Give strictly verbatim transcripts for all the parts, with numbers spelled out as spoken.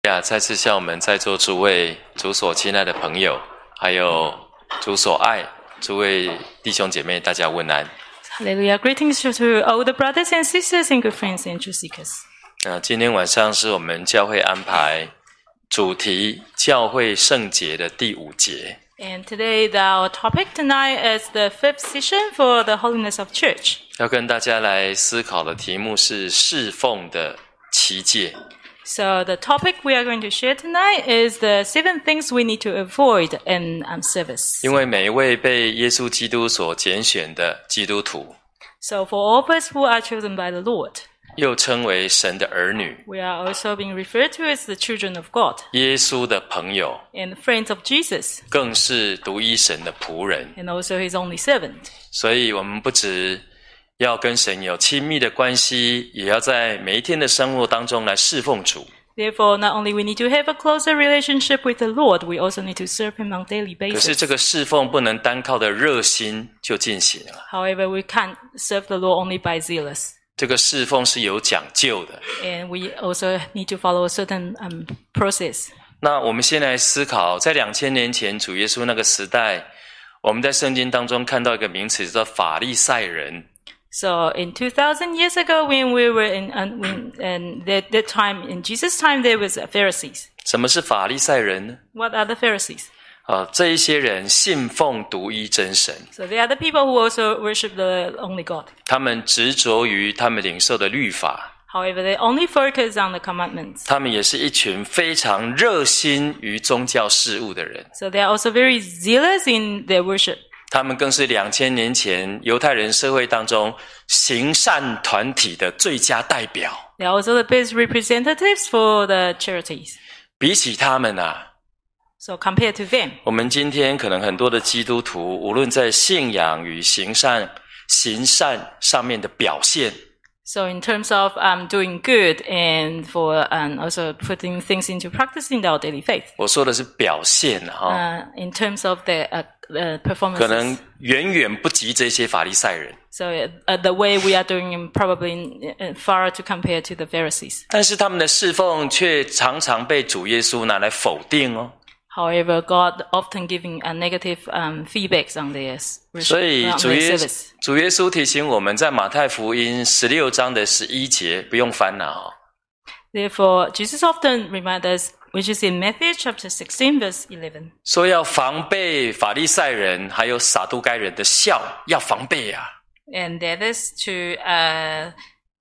呀，再次向我们在座诸位主所亲爱的朋友，还有主所爱诸位弟兄姐妹，大家问安。 Hallelujah! Greetings to all the brothers and sisters and good friends and truth seekers. 呃，今天晚上是我们教会安排主题教会圣洁的第五节。 And today, our topic tonight is the fifth session for the holiness of church. 要跟大家来思考的题目是侍奉的七戒。 So the topic we are going to share tonight is the seven things we need to avoid in um, service. 因为每一位被耶稣基督所拣选的基督徒， So for all of us who are chosen by the Lord, 又称为神的儿女， we are also being referred to as the children of God 耶稣的朋友， and friends of Jesus, 更是独一神的仆人。 and also his only servant. 所以我们不只要跟神有亲密的关系，也要在每一天的生活当中来侍奉主。 Therefore, not only we need to have a closer relationship with the Lord, we also need to serve him on a daily 可是 basis. 这个侍奉不能单靠的热心就进行了， However, we can't serve the Lord only by zealous. 这个侍奉是有讲究的。 And we also need to follow a certain um, process. 那我们先来思考，在两千年前主耶稣那个时代，我们在圣经当中看到一个名词叫做法利赛人。 So in two thousand years ago, when we were in, uh, when, and that, that time, in Jesus' time, there was Pharisees. 什么是法利赛人呢？ What are the Pharisees? 啊，这一些人信奉独一真神， So they are the people who also worship the only God. 他们执着于他们领受的律法， However, they only focus on the commandments. 他们也是一群非常热心于宗教事务的人。 So they are also very zealous in their worship. 他们更是两千年前犹太人社会当中行善团体的最佳代表。 They are also the best representatives for the charities. 比起他们啊， So compared to them, 我们今天可能很多的基督徒，无论在信仰与行善、行善上面的表现， so in terms of um, doing good and for and also putting things into practice in our daily faith, 我说的是表现啊， uh, in terms of their uh, uh, 可能 performances. 远远不及这些法利赛人。 So uh, the way we are doing probably uh, far to compare to the Pharisees. 但是他们的侍奉却常常被主耶稣拿来否定哦。 However, God often giving a negative um, feedbacks on their, 所以 on 主 their 耶 service. 主耶稣提醒我们在马太福音十六章的十一节，不用翻了哦。 Therefore, Jesus often reminds us, which is in Matthew chapter sixteen, verse eleven. 说要防备法利赛人还有撒都该人的笑，要防备啊。 And that is to uh,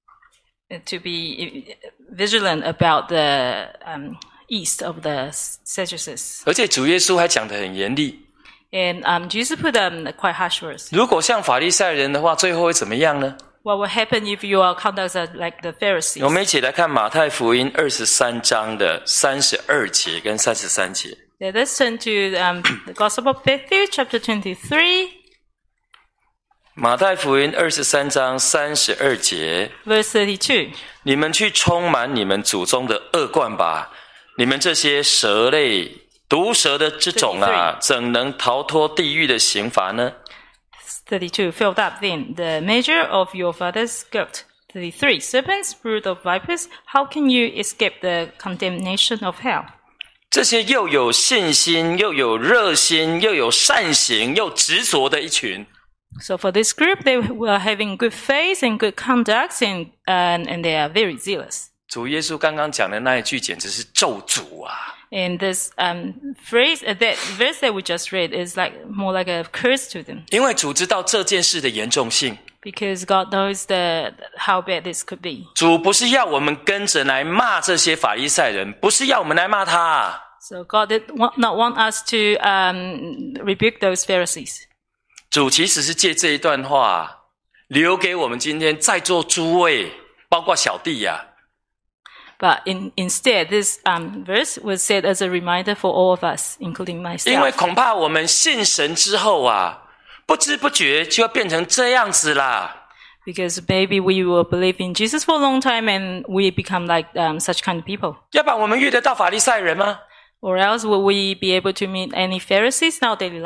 to be vigilant about the um, east of the Sadducees. 而且主耶稣还讲得很严厉， And um, Jesus put um, quite harsh words. 如果像法利赛人的话，最后会怎么样呢？ What will happen if your conduct is like the Pharisees? 我们一起来看马太福音二十三章的三十二节跟三十三节。 Let us turn to um, the Gospel of Matthew chapter twenty-three, 马太福音二十三章三十二节， verse thirty-two. 你们去充满你们祖宗的恶贯吧！你们这些蛇类、毒蛇的这种啊，怎能逃脱地狱的刑罚呢？ thirty-two. Filled up then the measure of your father's guilt. thirty-three. Serpents, brood of vipers, how can you escape the condemnation of hell? 这些又有信心、又有热心、又有善行、又执着的一群， So for this group, they were having good faith and good conduct, and and, and they are very zealous. 主耶稣刚刚讲的那一句简直是咒诅啊！ And this um, phrase, uh, that verse that we just read, is like more like a curse to them, 因为主知道这件事的严重性， because God knows the how bad this could be. 主不是要我们跟着来骂这些法利赛人，不是要我们来骂他啊。 So God did want, not want us to um, rebuke those Pharisees. 主其实是借这一段话留给我们今天在座诸位，包括小弟呀、啊。 But in, instead, this um, verse was said as a reminder for all of us, including 因为 myself. 恐怕我们信神之后啊，不知不觉就要变成这样子啦。 Because maybe we will believe in Jesus for a long time and we become like um, such kind of people. 要不然我们遇得到法利赛人吗？ Or else will we be able to meet any Pharisees in our daily life?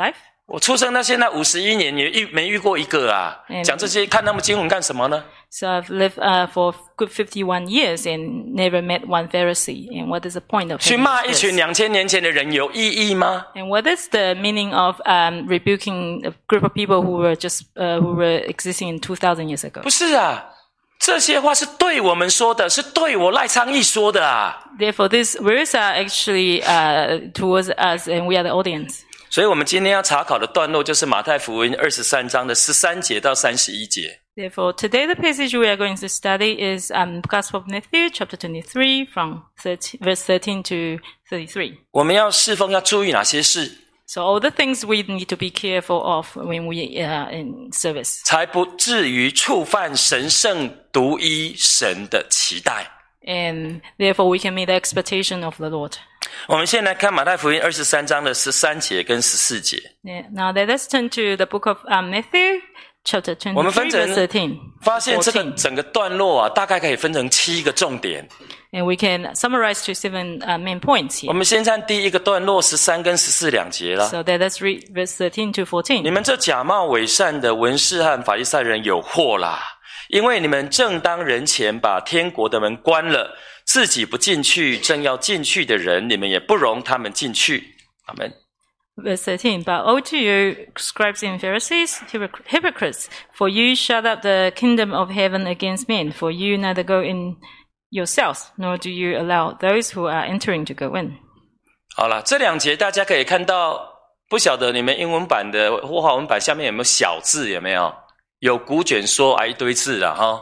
我出生到现在五十一年，也遇没遇过一个啊！讲这些看那么经文干什么呢？ So I've lived uh, for good fifty-one years and never met one Pharisee. And what is the point of 去骂一群两千年前的人有意义吗？ And what is the meaning of um, rebuking a group of people who were just uh, who were existing in two thousand years ago? 不是啊，这些话是对我们说的，是对我赖昌义说的啊。 Therefore, these words are actually uh, towards us, and we are the audience. 所以我们今天要查考的段落就是马太福音二十三章的十三节到三十一节。 Therefore, today the passage we are going to study is um, Gospel of Matthew, chapter twenty-three, from thirteen, verse thirteen to thirty-three. 我们要侍奉要注意哪些事， So all the things we need to be careful of when we are in service, 才不至于触犯神圣独一神的期待。 and therefore we can meet the expectation of the Lord. 我们先来看马太福音二十三章的十三节跟十四节。 Yeah. Now let us turn to the book of um, Matthew, chapter 我们分 twenty-three, 成 verse thirteen. 发现这个 fourteen. 整个段落啊，大概可以分成七个重点。 And we can summarize to seven uh, main points 我 here. 们先看第一个段落十三跟十四两节啦。 So let us read verse thirteen to 你 fourteen. 们这假冒伪善的文士和法利赛人有祸啦！因为你们正当人前把天国的门关了，自己不进去，正要进去的人，你们也不容他们进去。阿们。 Verse thirteen, but woe to you, scribes and Pharisees, hypoc- hypocrites, for you shut up the kingdom of heaven against men, for you neither go in yourselves, nor do you allow those who are entering to go in. 好了，这两节大家可以看到，不晓得你们英文版的或华文版下面有没有小字？有没有？有古卷说啊一堆字了哈。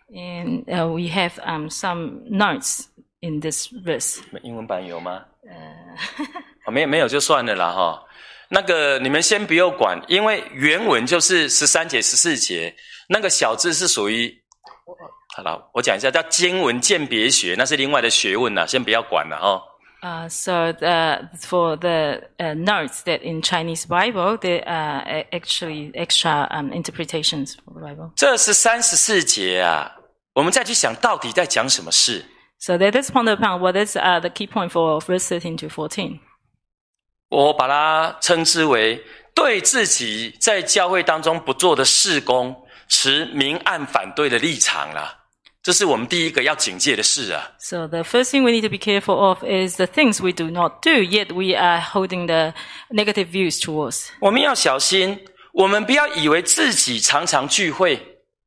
And uh, we have um, some notes in this verse. 英文版有吗？呃，没有没有就算了啦哈。那个你们先不用管，因为原文就是十三节、十四节，那个小字是属于，好了，我讲一下叫经文鉴别学，那是另外的学问啦，先不要管了哈。 Uh, so the, for the uh, notes that in Chinese Bible, there are actually extra um, interpretations for the Bible. 这十三、十四节啊，我们再去想到底在讲什么事。 So let us ponder upon what is uh, the key point for verse thirteen to fourteen. 我把它称之为对自己在教会当中不做的事工持明暗反对的立场啦。这是我们第一个要警戒的事啊。 So the first thing we need to be careful of is the things we do not do, yet we are holding the negative views towards. 我们要小心，我们不要以为自己常常聚会，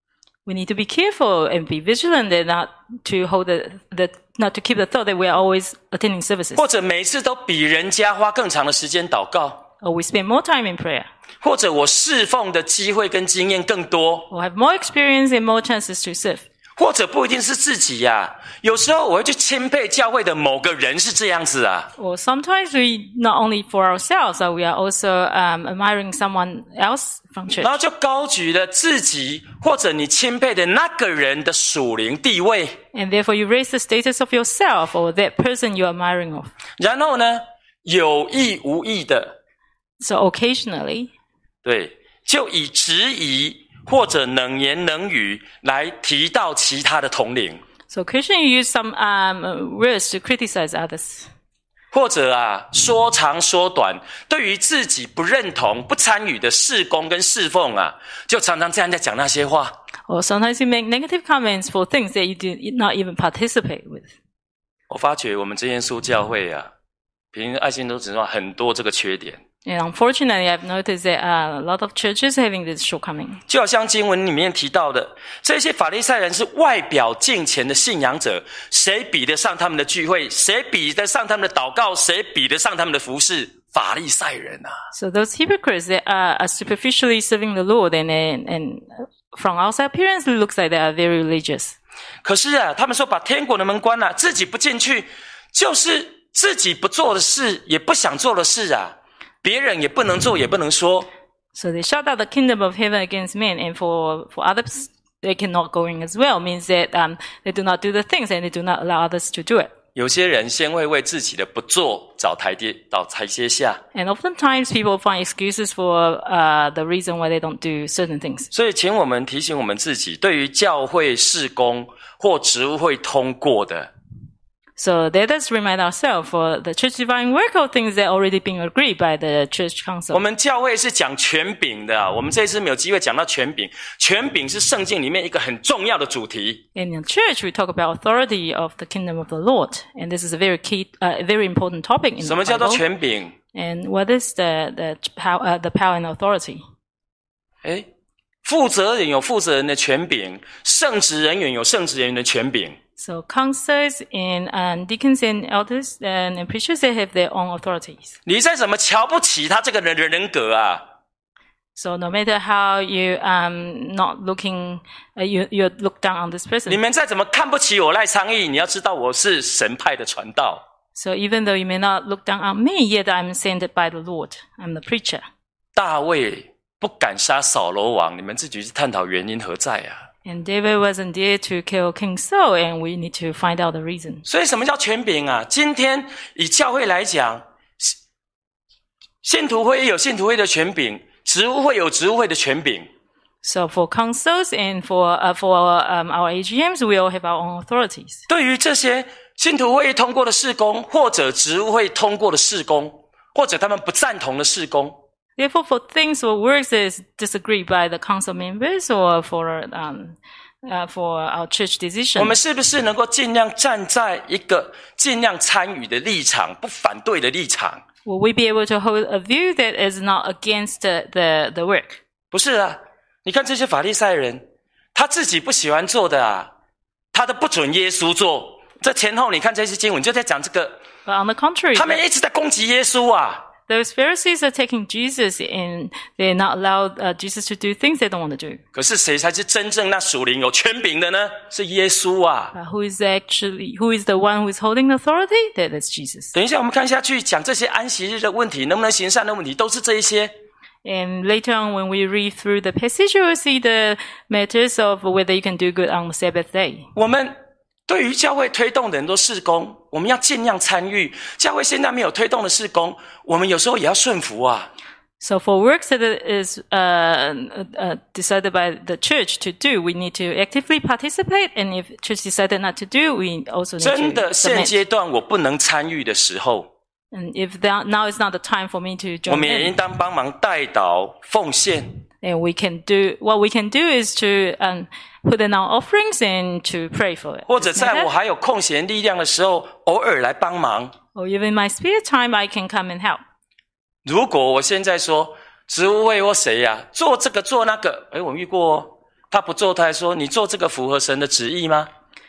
We need to be careful and be vigilant and not to hold the, the not to keep the thought that we are always attending services. 或者每次都比人家花更长的时间祷告， Or we spend more time in prayer. 或者我侍奉的机会跟经验更多， Or have more experience and more chances to serve. 或者不一定是自己呀、啊，有时候我会去钦佩教会的某个人是这样子啊。 Or sometimes we, not only for ourselves, but we are also um, admiring someone else from church. 然后就高举了自己或者你钦佩的那个人的属灵地位， And therefore you raise the status of yourself or that person you're admiring of. 然后呢，有意无意的， So occasionally, 对，就以质疑或者冷言冷语来提到其他的同龄， so occasionally you use some um, words to criticize others. 或者啊说长说短，对于自己不认同、不参与的事工跟侍奉啊，就常常这样在讲那些话。 Or sometimes you make negative comments for things that you do not even participate with. 我发觉我们真耶稣教会啊，凭爱心都知道很多这个缺点。 And unfortunately, I've noticed that uh, a lot of churches having this shortcoming. 就好像经文里面提到的，这些法利赛人是外表敬虔的信仰者，谁比得上他们的聚会？谁比得上他们的祷告？谁比得上他们的服事？法利赛人啊！ So those hypocrites that are, are superficially serving the Lord and, and, and from outside appearance, it looks like they are very religious. 可是啊，他们说把天国的门关了，自己不进去，就是自己不做的事，也不想做的事啊。别人也不能做，也不能说。 So they shut out the kingdom of heaven against men, and for, for others, they cannot go in as well. Means that um, they do not do the things and they do not allow others to do it. 有些人先会为自己的不做找台阶，找台阶下。 And oftentimes people find excuses for uh, the reason why they don't do certain things. 所以，请我们提醒我们自己，对于教会事工或职务会通过的， So let us remind ourselves for the church divine work of things that already been agreed by the church council. 我们教会是讲权柄的啊，我们这次没有机会讲到权柄。权柄是圣经里面一个很重要的主题。 In the church, we talk about authority of the kingdom of the Lord, and this is a very key, uh, very important topic in the Bible. 什么叫做权柄？ And what is the the power, uh, the power and authority? 哎，负责人有负责人的权柄，圣职人员有圣职人员的权柄。 So councils and um, deacons and elders and, and preachers, they have their own authorities. 你再怎么瞧不起他这个人的人格啊， So no matter how you um not looking, uh, you you look down on this 你 person. 们再怎么看不起我赖昌义，你要知道我是神派的传道。 So even though you may not look down on me, yet I'm sent by the Lord. I'm the preacher. 大卫不敢杀扫罗王，你们自己去探讨原因何在啊？ And David wasn't there to kill King Saul, and we need to find out the reason. 所以什么叫权柄啊？今天以教会来讲，信徒会有信徒会的权柄，职务会有职务会的权柄。 So for councils and for uh, for um, our A G Ms, we all have our own authorities. 对于这些信徒会通过的事工，或者职务会通过的事工，或者他们不赞同的事工， Therefore, for things or works that is disagreed by the council members or for um uh, for our church 我 decision, 们是不是能够尽量站在一个尽量参与的立场，不反对的立场？ will we be able to hold a view that is not against the the, the work? 不是啊，你看这些法利赛人，他自己不喜欢做的啊，他都不准耶稣做。这前后你看这些经文就在讲这个， But on the contrary, 他们一直在攻击耶稣啊。 those Pharisees are taking Jesus and they're not allowed uh, Jesus to do things they don't want to do. 可是谁才是真正那属灵有权柄的呢？是耶稣啊。 But who is actually who is the one who is holding the authority? That is Jesus. 等一下我们看下去讲这些安息日的问题，能不能行善的问题，都是这一些。 And later on, when we read through the passage, you will see the matters of whether you can do good on the Sabbath day. 我们对于教会推动的很多事工，我们要尽量参与。教会现在没有推动的事工，我们有时候也要顺服啊。 So for works that is uh, uh, decided by the church to do, we need to actively participate. And if church decided not to do, we also need 真 to 的现 submit. 阶段我不能参与的时候， And if that, now is not the time for me to 我 join 们也应 in, 当帮忙代祷奉献。 and we can do what we can do is to um, put in our offerings and to pray for it. 或者 Isn't 在 that? 我还有空闲力量的时候，偶尔来帮忙。 Or even in my spare time, I can come and help. 如果我现在说职务会或谁呀、啊、做这个做那个，诶我遇过哦，他不做，他还说你做这个符合神的旨意吗？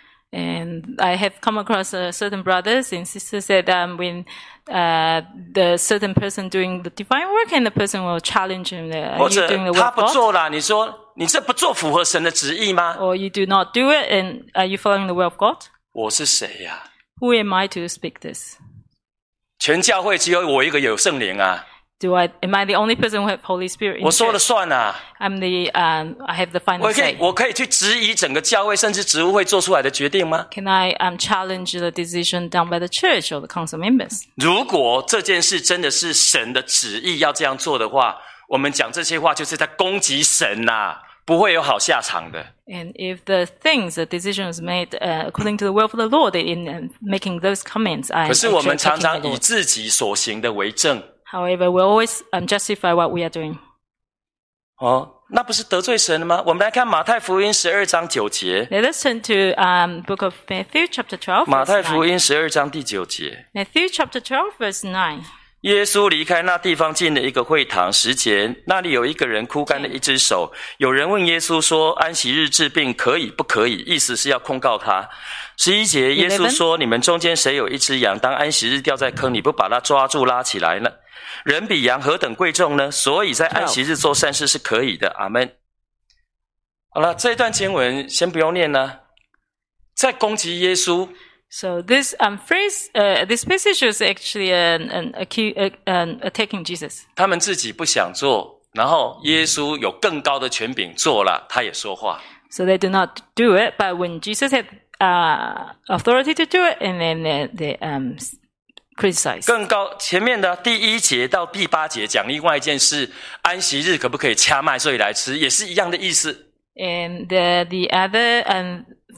And I have come across uh, certain brothers and sisters that um, when uh, the certain person doing the divine work and the person will challenge him, that, 或 are you 者 doing the 他 work 不 of God? 做啦，你说你这不做符合神的旨意吗？ Or you do not do it, and are you following the will of God? 我是谁呀、啊？ Who am I to speak this? 全教会只有我一个有圣灵啊， Do I am I the only person who have Holy Spirit in 我说了 church? 算啊。 I'm the um, I have the 我 final 可以 say. 我可以去质疑整个教会甚至职务会做出来的决定吗？ Can I um, challenge the decision done by the church or the council members? 如果这件事真的是神的旨意要这样做的话，我们讲这些话就是在攻击神呐、啊，不会有好下场的。 And if the things, the decision is made uh, according to the will of the Lord, in uh, making those comments, I 可 am 是我 actually 们常 attacking 常 the 以 Lord. 自己所行的为证。 However, we always um, justify what we are doing. 哦，那不是得罪神了吗？我们来看马太福音十二章九节。 Let us turn to um, Book of Matthew, chapter twelve, 马 verse 太福 nine. 音十二章第九节。 Matthew, chapter twelve, verse nine. 耶稣离开那地方，进了一个会堂。时节，那里有一个人枯干了一只手。有人问耶稣说：“安息日治病可以不可以？”意思是要控告他。十一节，耶稣说：“你们中间谁有一只羊，当安息日掉在坑里，不把它抓住拉起来呢？人比羊何等贵重呢？所以在安息日做善事是可以的。”阿们。好了，这一段经文先不用念了，在攻击耶稣。 So this um, phrase, uh, this passage is actually an, an, acu- uh, an attacking Jesus. 他们自己不想做，然后耶稣有更高的权柄做了，他也说话。 So they do not do it, but when Jesus had uh, authority to do it, and then they, they um, criticize. 更高前面的第一节到第八节讲另外一件事，安息日可不可以掐麦穗来吃，也是一样的意思。 And the, the other, um,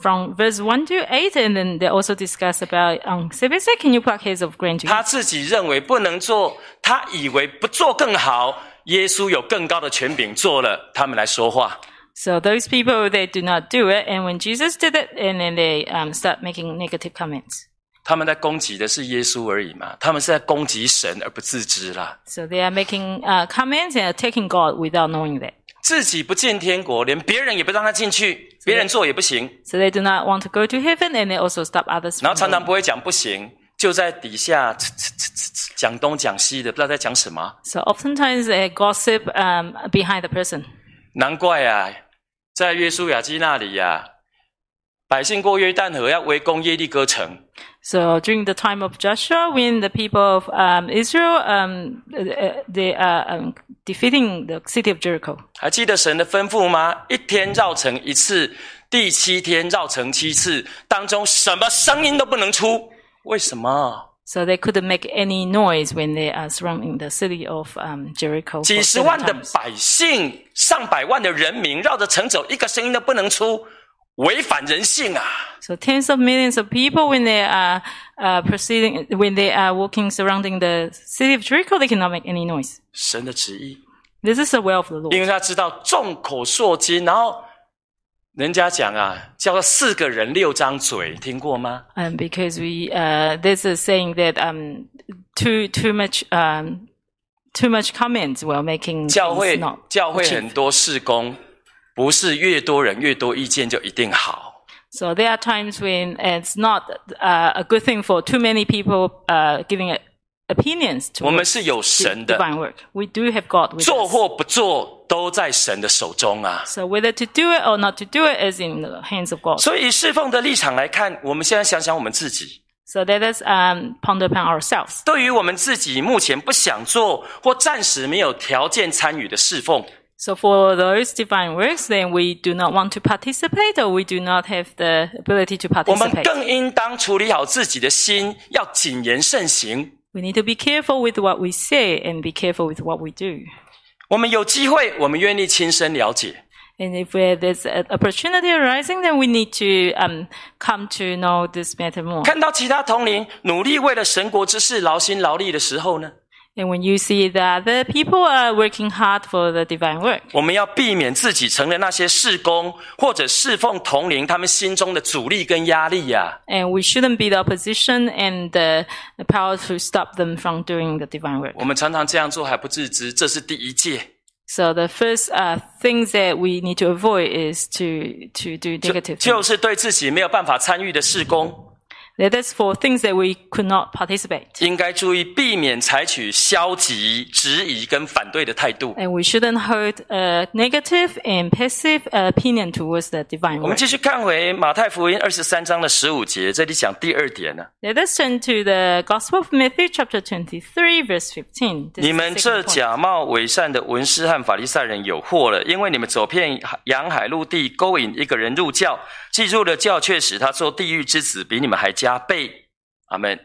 from verse one to eight, and then they also discuss about um, can you pluck heads of grain to 他 eat? 自己认为不能做，他以为不做更好，耶稣有更高的权柄做了，他们来说话。 So those people, they do not do it, and when Jesus did it, and then they um, start making negative comments. 他们在攻击的是耶稣而已嘛，他们是在攻击神而不自知啦。 So they are making uh, comments and attacking God without knowing that. 自己不进天国，连别人也不让他进去，别人做也不行。 So they do not want to go to heaven, and they also stop others 然 from 后常常 going. 不会讲不行，就在底下呲呲呲呲呲讲东讲西的，不知道在讲什么。 So oftentimes they gossip um, behind the person. 难怪啊，在约书亚基那里呀、啊，百姓过约旦河要围攻耶利哥城。 So during the time of Joshua, when the people of um, Israel um, uh, they are um, defeating the city of Jericho. 还记得神的吩咐吗？一天绕城一次，第七天绕城七次，当中什么声音都不能出。为什么？ So they couldn't make any noise when they are surrounding the city of um, Jericho. 几 For 十 seven 万的 times. 百姓，上百万的人民绕着城走，一个声音都不能出，违反人性啊！ So tens of millions of people, when they are uh, proceeding, when they are walking surrounding the city of Jericho, they cannot make any noise. 神的旨意， This is the will of the Lord. 因为他知道众口铄金，然后人家讲啊，叫做四个人六张嘴，听过吗？ Um, because we, uh, there's a saying that um, too too much um, too much comments while making 教 things 会 not 教会 achieved. 很多事工，不是越多人越多意见就一定好。 So there are times when it's not uh, a good thing for too many people uh, giving a, opinions 我们 towards 是有神的， divine work. We do have God with 做 us. 或不做都在神的手中啊。 So whether to do it or not to do it is in the hands of God. 所以以侍奉的立场来看，我们现在想想我们自己， So let us um, ponder upon ourselves. 对于我们自己目前不想做或暂时没有条件参与的侍奉， So for those divine works, then we do not want to participate, or we do not have the ability to 我们 participate. 更应当处理好自己的心，要谨言慎行。 We need to be careful with what we say and be careful with what we do. 我们有机会，我们愿意亲身了解。 And if where there's an opportunity arising, then we need to um, come to know this matter more. 看到其他同龄努力为了神国之事劳心劳力的时候呢， And when you see that other people are working hard for the divine work, 我们要避免自己成了那些事工或者侍奉同龄他们心中的阻力跟压力呀、啊。 and we shouldn't be the opposition and the, the power to stop them from doing the divine work. 我们常常这样做还不自知，这是第一戒。 So the first uh, things that we need to avoid is to to do 就 negative 就 things. 是对自己没有办法参与的事工， That is for things that we could not participate. 应该注意避免采取消极、质疑跟反对的态度。 And we shouldn't hold a negative and passive opinion towards the divine 我们 work. 继续看回马太福音二十三章的十五节，这里讲第二点呢。 Let us turn to the Gospel of Matthew chapter twenty-three verse fifteen. This 你 is the 们 second 这 point. 假冒伪善的文士和法利赛人有祸了，因为你们走遍洋海陆地，勾引一个人入教，既入了教，却使他做地狱之子，比你们还加倍。阿门。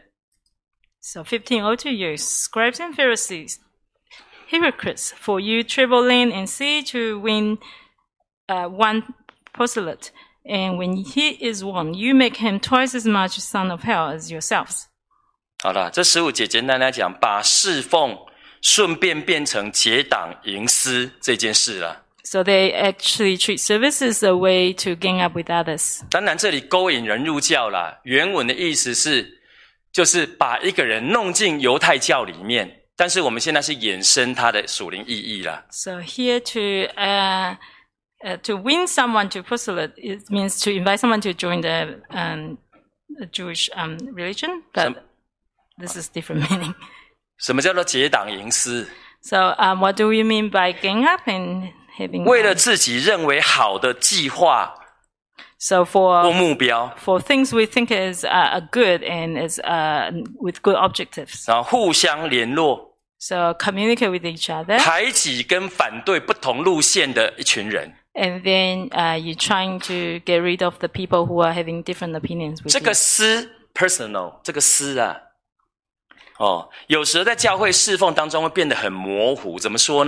So fifteen oh two you, scribes and Pharisees, hypocrites, for you travel land and sea to win uh, one proselyte, and when he is won, you make him twice as much son of hell as yourselves. 好了，这十五节简单来讲，把侍奉顺便变成结党营私这件事了。 So they actually treat service as a way to gang up with others. 当然，这里勾引人入教啦，原文的意思是，就是把一个人弄进犹太教里面。但是我们现在是衍生它的属灵意义啦。 So here to uh, uh, to win someone to proselyte, it means to invite someone to join the um, the Jewish um, religion, but this is different meaning. 什么叫做结党营私？ So um, what do we mean by gang up and having? 为了自己认为好的计划 So 或 for 目标， for things we think is uh, are good and is uh, with good objectives. 然后互相联络， So communicate with each other, 排挤跟反对不同路线的一群人。 and then uh, you're trying to get rid of the people who are having different opinions with 这 you. 个私 personal， 这个私啊，哦，有时候在教会侍奉当中会变得很模糊。怎么说呢？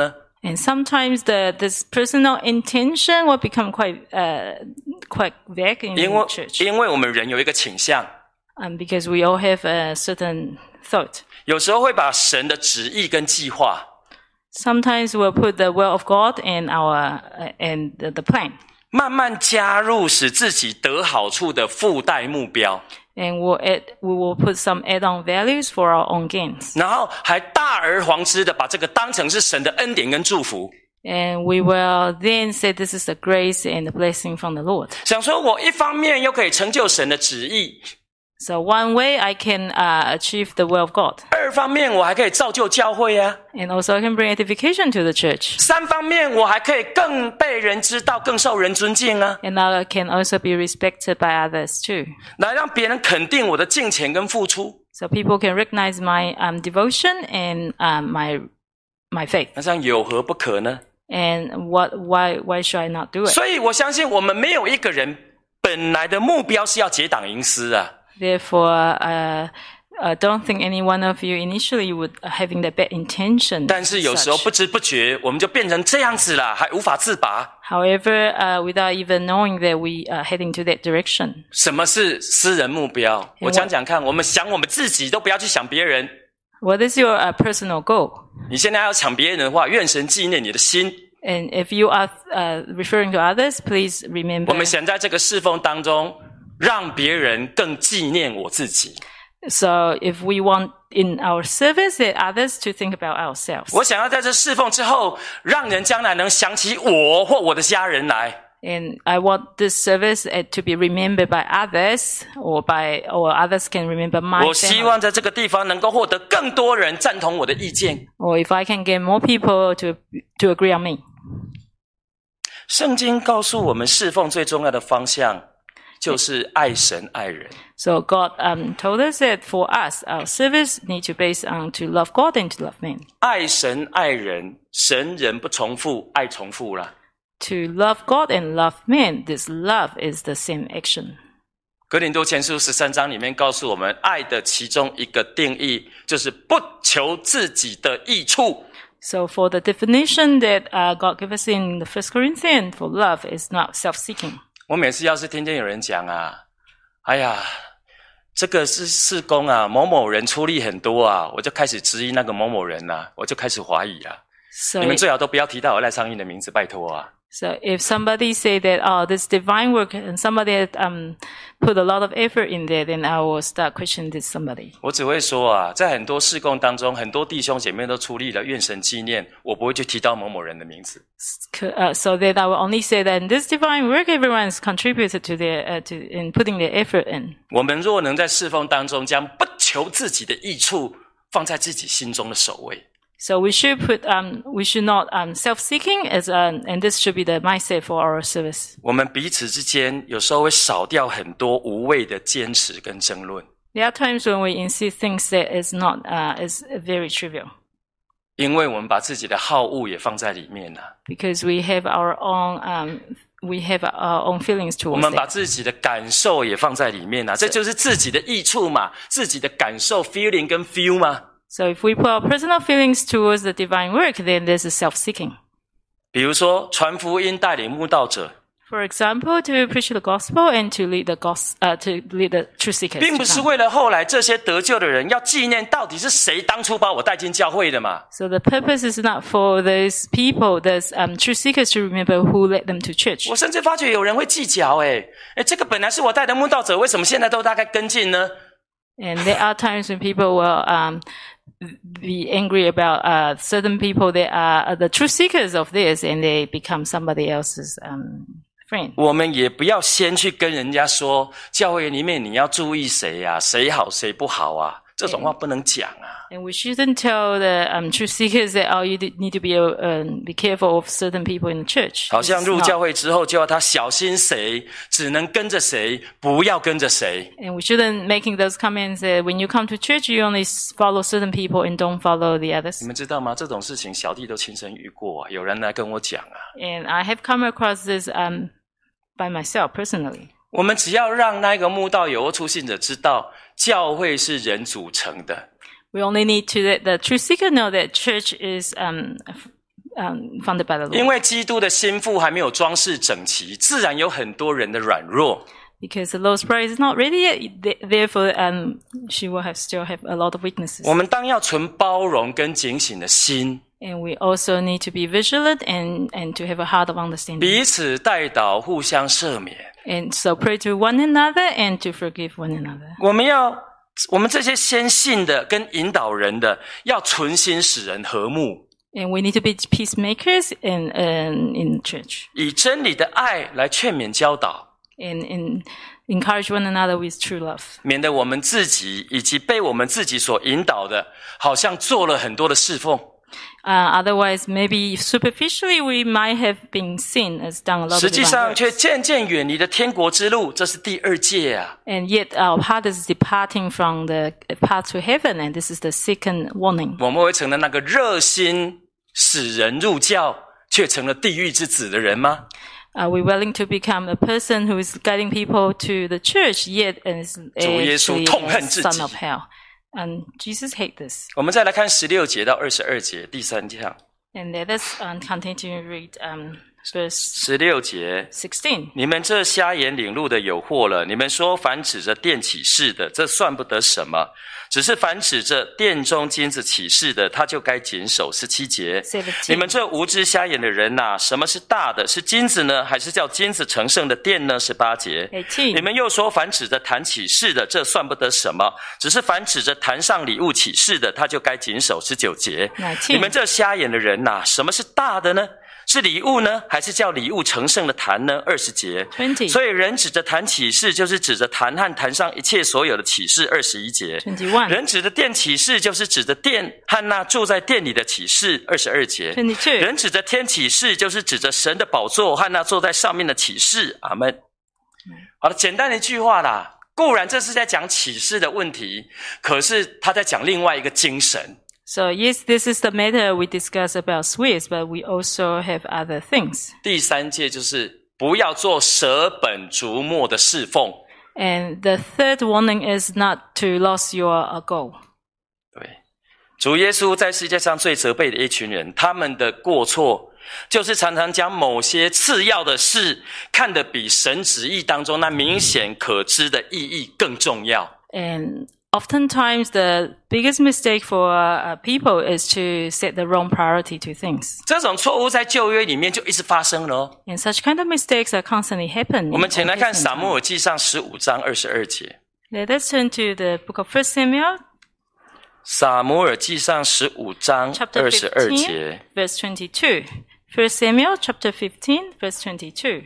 And sometimes the this personal intention will become quite uh quite vague in 因为 church. 因为我们人有一个倾向， Um, because we all have a certain thought. 有时候会把神的旨意跟计划 Sometimes we'll put the will of God in our uh, in the, the plan, 慢慢加入使自己得好处的附带目标， and we'll add, we will put some add-on values for our own gains, 然后还大而皇之的把这个当成是神的恩典跟祝福， and we will then say this is the grace and the blessing from the Lord. 想说我一方面又可以成就神的旨意， So one way I can uh, achieve the will of God, 二方面我还可以造就教会啊， and also I can bring edification to the church, 三方面我还可以更被人知道，更受人尊敬啊， and I can also be respected by others too. 来让别人肯定我的敬虔跟付出。 So people can recognize my um, devotion and um, my my faith. 那这样有何不可呢？ And what? Why? Why should I not do it? 所以我相信我们没有一个人本来的目标是要结党营私啊。 Therefore, uh, I don't think any one of you initially would having the bad intention. 但是有时候 such. 不知不觉我们就变成这样子了，还无法自拔。 However, uh, without even knowing that we are heading to that direction. 什么是私人目标？我讲讲看，我们想我们自己，都不要去想别人。 What is your uh, personal goal? 你现在要抢别人的话，愿神纪念你的心。 And if you are uh, referring to others, please 我 remember. 们想在这个侍奉当中，让别人更纪念我自己。 So if we want in our service that others to think about ourselves. 我想要在这侍奉之后，让人将来能想起我或我的家人来。 And I want this service uh, to be remembered by others, or by or others can remember my 我希 family. 望在这个地方能够获得更多人赞同我的意见。 Or if I can get more people to to agree on me. 圣经告诉我们，侍奉最重要的方向就是爱神爱人。 So God um, told us that for us, our service need to base on to love God and to love man. 爱神爱人，神人不重复，爱重复啦。 To love God and love man, this love is the same action. 哥林多前书十三章里面告诉我们，爱的其中一个定义就是不求自己的益处。 So for the definition that uh, God gave us in the First Corinthians for love is not self-seeking. 我每次要是听见有人讲啊，哎呀，这个是事工啊，某某人出力很多啊，我就开始质疑那个某某人啊，我就开始怀疑啊。 So 你们最好都不要提到我赖昌英的名字，拜托啊。 So if somebody say that, oh, this divine work, and somebody had, um, put a lot of effort in there, then I will start questioning this somebody. 我只会说啊，在很多事工当中，很多弟兄姐妹都出力了，愿神纪念。我不会去提到某某人的名字。 Uh, so that I will only say that in this divine work, everyone has contributed to their, uh, to, in putting their effort in. 我们若能在侍奉当中将不求自己的益处放在自己心中的首位。 So we should put, um, we should not, um, self-seeking as, um, and this should be the mindset for our service. 我们彼此之间有时候会少掉很多无谓的坚持跟争论， There are times when we insist things that is not, uh, is very trivial. 因为我们把自己的好恶也放在里面了、啊。 Because we have our own, um, we have our own feelings 我 towards 们把 it. 自己的感受也放在里面啊，这就是自己的益处嘛，自己的感受 feeling 跟 feel 嘛。 So if we put our personal feelings towards the divine work, then this is self-seeking. 比如说传福音带领慕道者， For example, to preach the gospel and to lead the gos- uh, to lead the truth seekers. 并不 to 是 come. 为了后来这些得救的人要纪念到底是谁当初把我带进教会的嘛。 So the purpose is not for those people, those um, truth seekers, to remember who led them to church. 我甚至发觉有人会计较，诶诶这个本来是我带的慕道者，为什么现在都大概跟进呢？ And there are times when people will um, be angry about uh, certain people that are the truth seekers of this, and they become somebody else's um, friend. 我们也不要先去跟人家说，教会里面你要注意谁啊，谁好谁不好啊，这种话不能讲啊。 And we shouldn't tell the um, truth seekers that, oh, you need to be uh, be careful of certain people in the church. 好像 It's 入 not. 教会之后就要他小心谁，只能跟着谁，不要跟着谁。 And we shouldn't making those comments that when you come to church, you only follow certain people and don't follow the others. 你们知道吗？这种事情小弟都亲身遇过啊，有人来跟我讲啊。 And I have come across this um, by myself personally. 我们只要让那个慕道友或初信者知道，教会是人组成的。 We only need to let the truth seeker know that church is um, um, founded by the Lord. 因为基督的心腹还没有装饰整齐，自然有很多人的软弱。 Because the Lord's bride is not ready yet, therefore um, she will have still have a lot of weaknesses. 我们当要存包容跟警醒的心， And we also need to be vigilant and, and to have a heart of understanding. 彼此代祷，互相赦免。 And so pray to one another and to forgive one another. 我们要，我们这些先信的跟引导人的，要存心使人和睦， And we need to be peacemakers in, in, in church. 以真理的爱来劝勉教导。 And, and encourage one another with true love. 免得我们自己以及被我们自己所引导的，好像做了很多的侍奉， Uh, otherwise, maybe superficially we might have been seen as done a lot 实 of 际 divine 上却 works. 渐渐远离了天国之路。这是第二诫啊！ And yet our heart is departing from the path to heaven, and this is the second warning. 我们会成了那个热心使人入教，却成了地狱之子的人吗？ Are we willing to become a person who is guiding people to the church, yet is 主耶稣 actually 痛恨 a 自己。 son of hell? And Jesus hates this. 我们再来看十六节到二十二节，第三项。 And let us um, continue to read um, verse 十六节， sixteen. 你们这瞎眼领路的有祸了！你们说凡指着殿起誓的，这算不得什么；只是凡指着殿中金子起誓的，他就该谨守。十七节， seventeen. 你们这无知瞎眼的人呐、啊，什么是大的？是金子呢，还是叫金子成圣的殿呢？十八节， eighteen. 你们又说凡指着坛起誓的，这算不得什么；只是凡指着坛上礼物起誓的，他就该谨守。十九节， nineteen. 你们这瞎眼的人呐、啊，什么是大的呢？是礼物呢，还是叫礼物成圣的坛呢？二十节， twenty. 所以人指着坛起誓，就是指着坛和坛上一切所有的启示。二十一节， twenty-one. 人指着殿起誓，就是指着殿和那住在殿里的启示。二十二节， twenty-two. 人指着天起誓，就是指着神的宝座和那坐在上面的启示。阿们。好了，简单的一句话啦。固然这是在讲启示的问题，可是他在讲另外一个精神。 So yes, this is the matter we discuss about Swiss, but we also have other things. 第三诫就是不要做舍本逐末的侍奉。 And the third warning is not to lose your uh, goal. 对，主耶稣在世界上最责备的一群人，他们的过错就是常常将某些次要的事看得比神旨意当中那明显可知的意义更重要。 And oftentimes the biggest mistake for uh, people is to set the wrong priority to things. 这种错误在旧约里面就一直发生了哦。 And such kind of mistakes are constantly happening. 我们请来看 in Old 撒母 Testament 耳记上十五章二十二节。 time. Let us turn to the book of First Samuel, 撒母耳记上十五章 chapter 二十二 fifteen, 节。 verse twenty-two. First Samuel, chapter fifteen, verse twenty-two.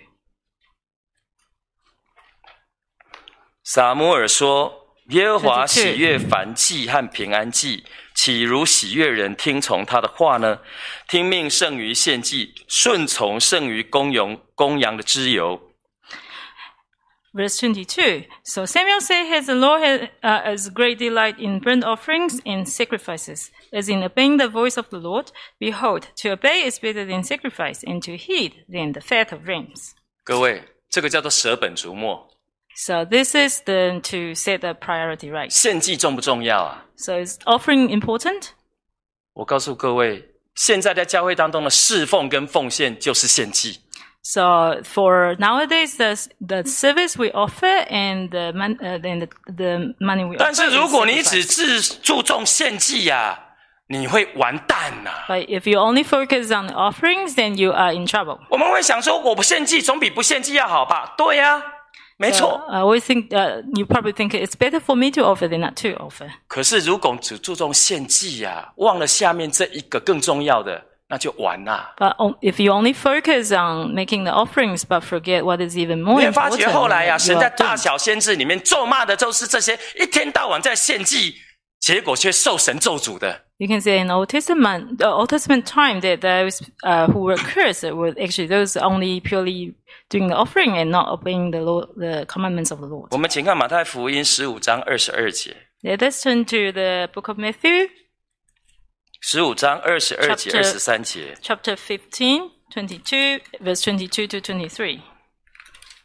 撒母耳说：“耶和华喜悦燔祭和平安祭，岂如喜悦人听从他的话呢？听命胜于献祭，顺从胜于公羊公羊的脂油。” Verse twenty-two. So Samuel said, "Has the Lord had, uh, as great delight in burnt offerings and sacrifices, as in obeying the voice of the Lord? Behold, to obey is better than sacrifice, and to heed than the fat of rams." 各位，这个叫做舍本逐末。 So this is the to set the priority right. 献祭重不重要啊？ So is offering important? 我告诉各位，现在在教会当中的侍奉跟奉献就是献祭。 So for nowadays, the the service we offer and the mon, uh, and the, the money we offer. 但是如果你 is 只 sacrifice. 是注重献祭呀、啊，你会完蛋呐、啊。 But if you only focus on the offerings, then you are in trouble. 我们会想说，我不献祭总比不献祭要好吧？对呀、啊，没 So 错。 I always think uh, you probably think it's better for me to offer than not to offer. 可是如果只注重献祭呀、啊，忘了下面这一个更重要的，那就完啦。 But on- if you only focus on making the offerings, but forget what is even more 你会发 important, 觉后来呀、啊， you 神 are 在大 doomed. 小先知里面咒骂的都是这些一天到晚在献祭，结果却受神咒诅的。 You can say in Old Testament, the Old Testament time that those uh, who were cursed were actually those only purely doing the offering and not obeying the Lord, the commandments of the Lord. 我们请看马太福音十五章二十二节， Let us turn to the book of Matthew, 十五章二十二节、 Chapter- 二十三节。 chapter fifteen, twenty-two, verse twenty-two to twenty-three.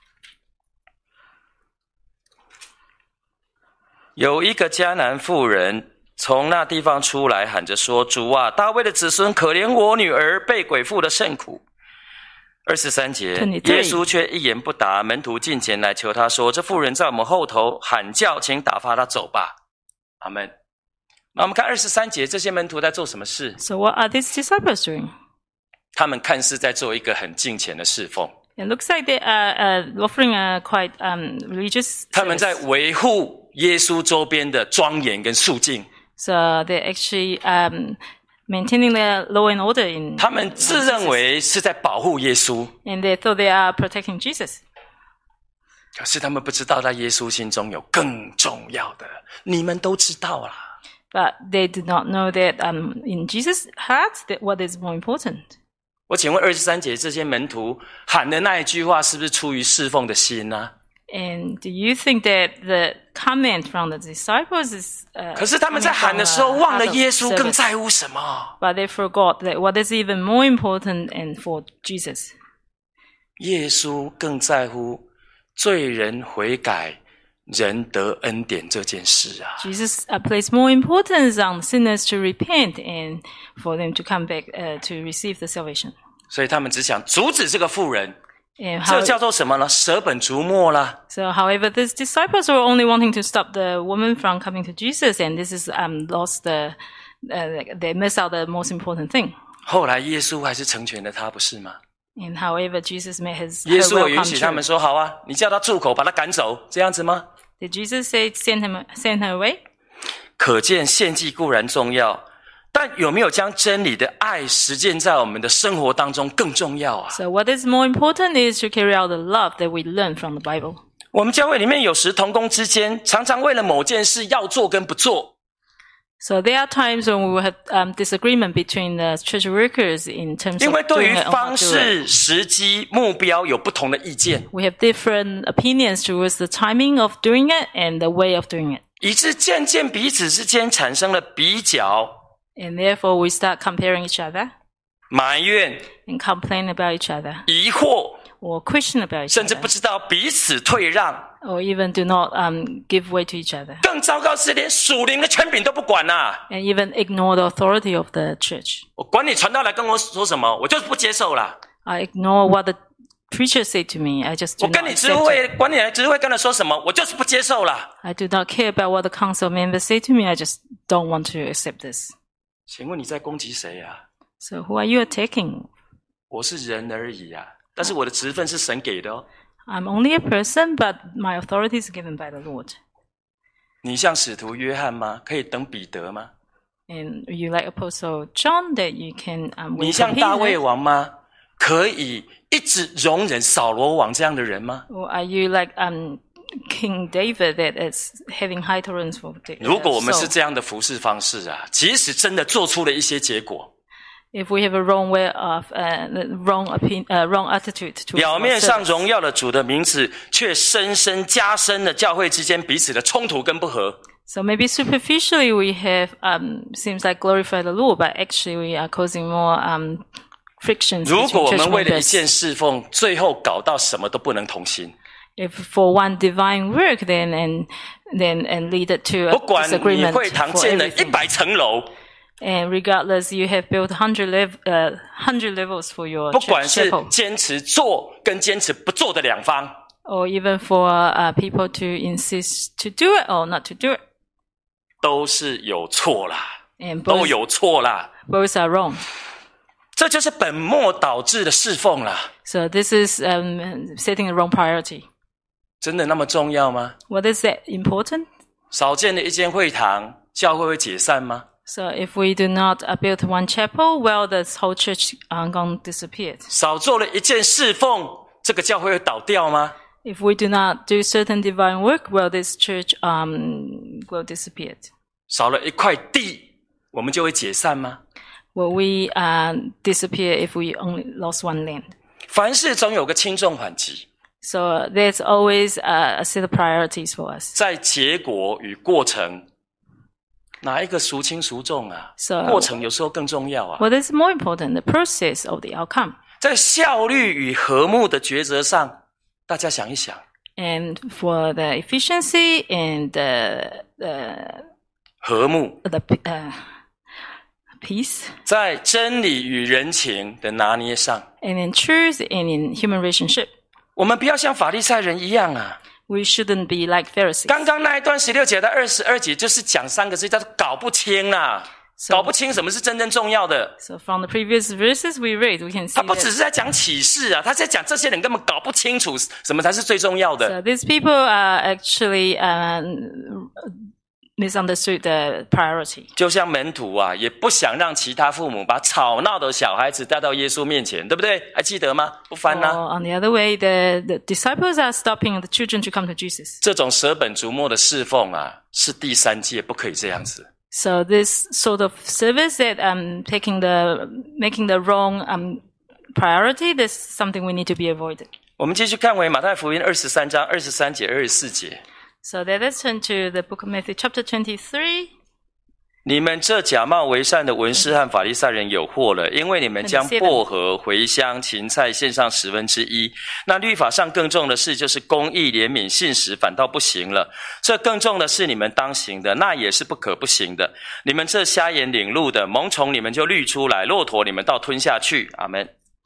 有一个迦南妇人从那地方出来，喊着说：主啊，大卫的子孙，可怜我女儿被鬼附的甚苦。二十三节，耶稣却一言不答，门徒近前来求他说：这妇人在我们后头喊叫，请打发她走吧。阿们。那我们看二十三节，这些门徒在做什么事？ So what are these disciples doing? 他们看似在做一个很敬虔的侍奉。 It looks like they are uh, offering a quite um, religious service. 他们在维护耶稣周边的庄严跟肃静。 So they're actually um, maintaining the law and order in. 他们自认为是在保护耶稣， And they thought they are protecting Jesus. 可是他们不知道，在耶稣心中有更重要的，你们都知道啦。 But they did not know that um, in Jesus' heart, that what is more important. 我请问二十三节这些门徒喊的那一句话，是不是出于侍奉的心呢、啊？ And do you think that the comment from the disciples is? Uh, 可是他们在喊的时候，忘了耶稣更在乎什么？ But they forgot that what is even more important and for Jesus. 耶稣更在乎罪人悔改、人得恩典这件事啊。 Jesus uh, placed more importance on sinners to repent and for them to come back uh, to receive the salvation. 所以他们只想阻止这个妇人。 And 这 how, 叫做什么呢？舍本逐末啦。 so, however, these disciples were only wanting to stop the woman from coming to Jesus, and this is um lost the uh, they miss out the most important thing. 后来耶稣还是成全了他，不是吗？ And however, Jesus made his 耶 her 稣有 will 允 come 许他们 true. 说：“好啊，你叫他住口，把他赶走，这样子吗？” Did Jesus say send him send her away? 可见献祭固然重要，但有没有将真理的爱实践在我们的生活当中更重要啊？ So what is more important is to carry out the love that we learn from the Bible. 我们教会里面有时同工之间，常常为了某件事要做跟不做， So there are times when we will have um, disagreement between the church workers in terms 因 of 为对 doing 于 it or 方 not doing it. 式、时机、目标有不同的意见， We have different opinions towards the timing of doing it and the way of doing it. 以致渐渐彼此之间产生了比较、 And therefore we start comparing each other 埋怨、 and complain about each other 疑惑， or question about each 甚至 other 不知道彼此退让。 or even do not um, give way to each other 更糟糕是连属灵的权柄都不管啊！ and even ignore the authority of the church. 我管你传道来跟我说什么，我就是不接受啦。 I ignore what the preacher said to me. I just do 我跟 not 你知 accept it. 会，管你来知会跟他说什么，我就是不接受啦。 I do not care about what the council members say to me. I just don't want to accept this. 请问你在攻击谁啊？ So who are you attacking? 我是人而已啊，但是我的职分是神给的哦。 I'm only a person, but my authority is given by the Lord. 你像使徒约翰吗？可以等彼得吗？ And you like Apostle John that you can um, 你 wait for 像大卫 Peter? 王吗？可以一直容忍扫罗王这样的人吗？ Or are you like um, King David that is having high tolerance for the, 如果我们 uh, 是 soul? 这样的服侍方式啊，即使真的做出了一些结果， If we have a wrong way of uh, the wrong opinion, uh, wrong attitude to 表面上荣耀了主的名字，却深深加深了教会之间彼此的冲突跟不和。 So maybe superficially we have um, seems like glorify the Lord, but actually we are causing more um, frictions 如果 between 我 church 们为了一 members. 件侍奉，最后搞到什么都不能同心， If for one divine work, then and then and lead it to 不 a 管你 disagreement 会堂 for 建了一 everything. 百层楼， And regardless, you have built hundred lev- uh, hundred levels for your 不 church 管是 chapel, 坚持做跟坚持不做的两方， or even for uh, people to insist to do it or not to do it, 都是有错啦， and 都 both 有错啦。 both are wrong. 这就是本末倒置的侍奉啦。 So this is um, setting the wrong priority. 真的那么重要吗？ What is that important? 少建了一间会堂，教会会解散吗？ So if we do not uh, build one chapel, well, the whole church are going to disappear. 少做了一件侍奉，这个教会会倒掉吗？ If we do not do certain divine work, well, this church um, will disappear. 少了一块地，我们就会解散吗？ Will we uh, disappear if we only lost one land? 凡事总有个轻重缓急， So there's always uh, a set of priorities for us. 在结果与过程，哪一个孰轻孰重啊？ So 过程有时候更重要啊。 what is more important, the process or the outcome? 在效率与和睦的抉择上，大家想一想， And for the efficiency and the, the 和睦， the uh, peace, 在真理与人情的拿捏上， and in truth and in human relationship. 我们不要像法利赛人一样啊。 We shouldn't be like Pharisees. 刚刚那一段十六节到二十二节，就是讲三个字，叫做搞不清啦。 So, 搞不清什么是真正重要的。 so from the previous verses we read, we can see 他不只 that. 是在讲启示啊，他在讲这些人根本搞不清楚什么才是最重要的。 So these people are actually uh, misunderstood the priority. 就像门徒啊，也不想让其他父母把吵闹的小孩子带到耶稣面前，对不对？还记得吗？不翻啊。 Or on the other way, the, the disciples are stopping the children to come to Jesus. 这种舍本逐末的侍奉啊，是第三诫，不可以这样子。 So this sort of service that um taking the making the wrong um priority, this is something we need to be avoided. 我们继续看回马太福音二十三章二十三节、二十四节。 So then let's turn to the book of Matthew, chapter twenty-three. 你们这假冒为善的文士和法利赛人有祸了，因为你们将薄荷、茴香、芹菜献上十分之一。那律法上更重的事，就是公义、怜悯、信实，反倒不行了。这更重的是你们当行的，那也是不可不行的。你们这瞎眼领路的，蠓虫你们就滤出来，骆驼你们倒吞下去。阿们。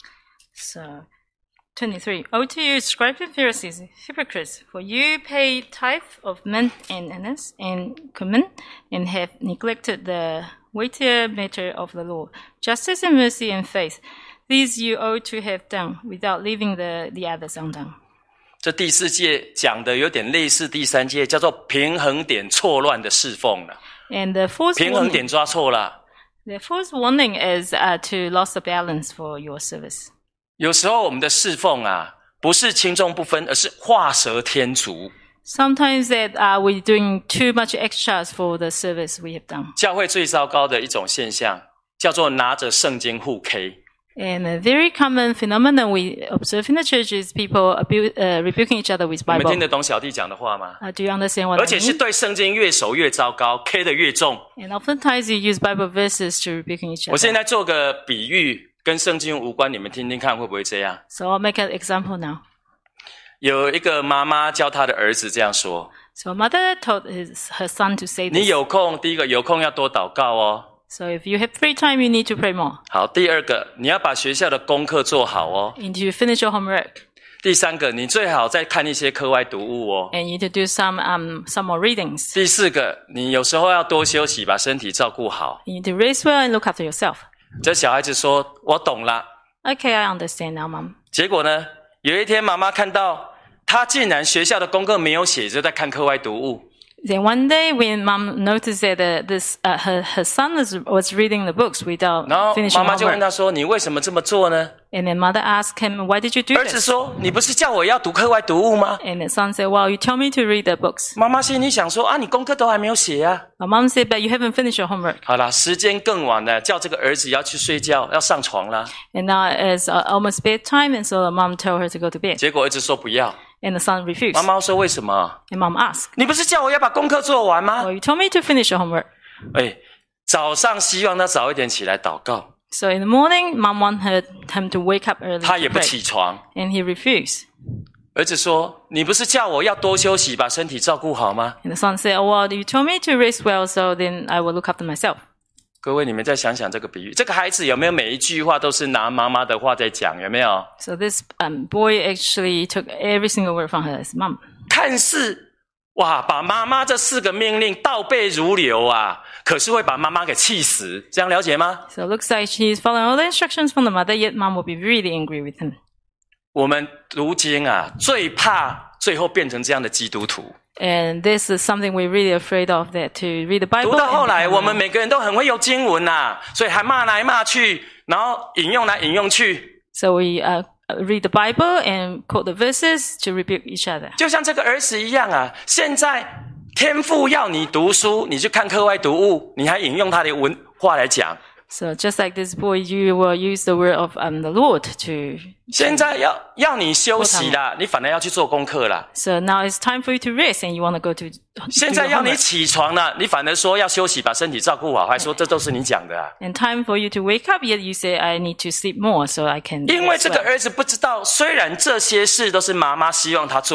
So, twenty-three. Woe to you, scribes and Pharisees, hypocrites! For you pay tithe of mint and anise and cumin, and have neglected the weightier matter of the law, justice and mercy and faith. These you ought to have done, without leaving the, the others undone. 这第四诫讲的有点类似第三诫，叫做平衡点错乱的侍奉了。 And the fourth 平衡 warning, 点抓错了。 the fourth warning is uh, to lose the balance for your service. 有时候我们的侍奉啊，不是轻重不分，而是画蛇添足。 Sometimes that uh, we're doing too much extras for the service we have done. 教会最糟糕的一种现象，叫做拿着圣经互 K。 And a very common phenomenon we observe in the church is people abu- uh, rebuking each other with 你们 Bible. 听得懂小弟讲的话吗？ Uh, do you understand what 而 I 且是 mean? 对圣经越熟越糟糕 ，K 的越重。 And oftentimes you use Bible verses to rebuking each 我现 other. 在做个比喻，跟圣经无关，你们听听看会不会这样？ So I'll make an example now. 有一个妈妈教她的儿子这样说： So a mother told his, her son to say 你 this. 有空，第一个有空要多祷告哦。 So if you have free time, you need to pray more. 好，第二个你要把学校的功课做好哦。 You need to finish your homework. 第三个，你最好再看一些课外读物哦。 And you need to do some um some more readings. 第四个，你有时候要多休息，把身体照顾好。 You need to rest well and look after yourself. 这小孩子说：“我懂了。 Okay, I understand now, Mom. ” 结果呢，有一天妈妈看到他竟然学校的功课没有写，就在看课外读物。 Then one day, when Mom noticed that uh, this uh, her her son was was reading the books without 然后 finishing 妈妈就问 homework, 他说：“你为什么这么做呢 and then mother asked him, "Why did you？” do 儿子 this? 说：“你不是叫我要读课外读物吗 And the son said, "Well, you tell me to read the books." ？” 妈妈心里想说：“啊，你功课都还没有写啊。 My mom said, "But you haven't finished your homework." ” 好啦，时间更晚了，叫这个儿子要去睡觉，要上床啦。 And now it's uh, almost bedtime, and so the mom told her to go to bed. 结果儿子说不要。 And the son refused. 妈妈说：“为什么？ And mom asked, 你不是叫我要把功课做完吗 "Well, you told me to finish your homework." ？” 哎，早上希望他早一点起来祷告， So in the morning, mom wanted him to wake up early 他也 to 不 pray, 起床。 and he refused. 儿子说：“你不是叫我要多休息，把身体照顾好吗 And the son said, "Oh, well, you told me to rest well, so then I will look after myself." ？” 各位，你们再想想这个比喻，这个孩子有没有每一句话都是拿妈妈的话在讲？有没有？ So this um, boy actually took every single word from his mom. 看似哇，把妈妈这四个命令倒背如流啊，可是会把妈妈给气死，这样了解吗？ So it looks like she's following all the instructions from the mother, yet mom will be really angry with him. 我们读经啊，最怕最后变成这样的基督徒。 And this is something we're really afraid of, that to read the Bible. 读到后 and 来， become 我们每个人都很会用经文呐、啊，所以还骂来骂去，然后引用来引用去。 So we uh, read the Bible and quote the verses to rebuke each other. 就像这个儿子一样啊，现在天父要你读书，你去看课外读物，你还引用他的文话来讲。 So just like this boy, you will use the word of um, the Lord to... 现在要要你休息啦，你反而要去做功课啦。 So now it's time for you to rest, and you want to go to... 现 do 在 your 要你 homework. 起床了，你反而说要休息，把身体照顾好，还说这都是你讲的啊。 And time for you to wake up, yet you say, I need to sleep more so I can... 因为 rest 这个 well. 儿子不知道，虽然这些事都是妈妈希望他做的，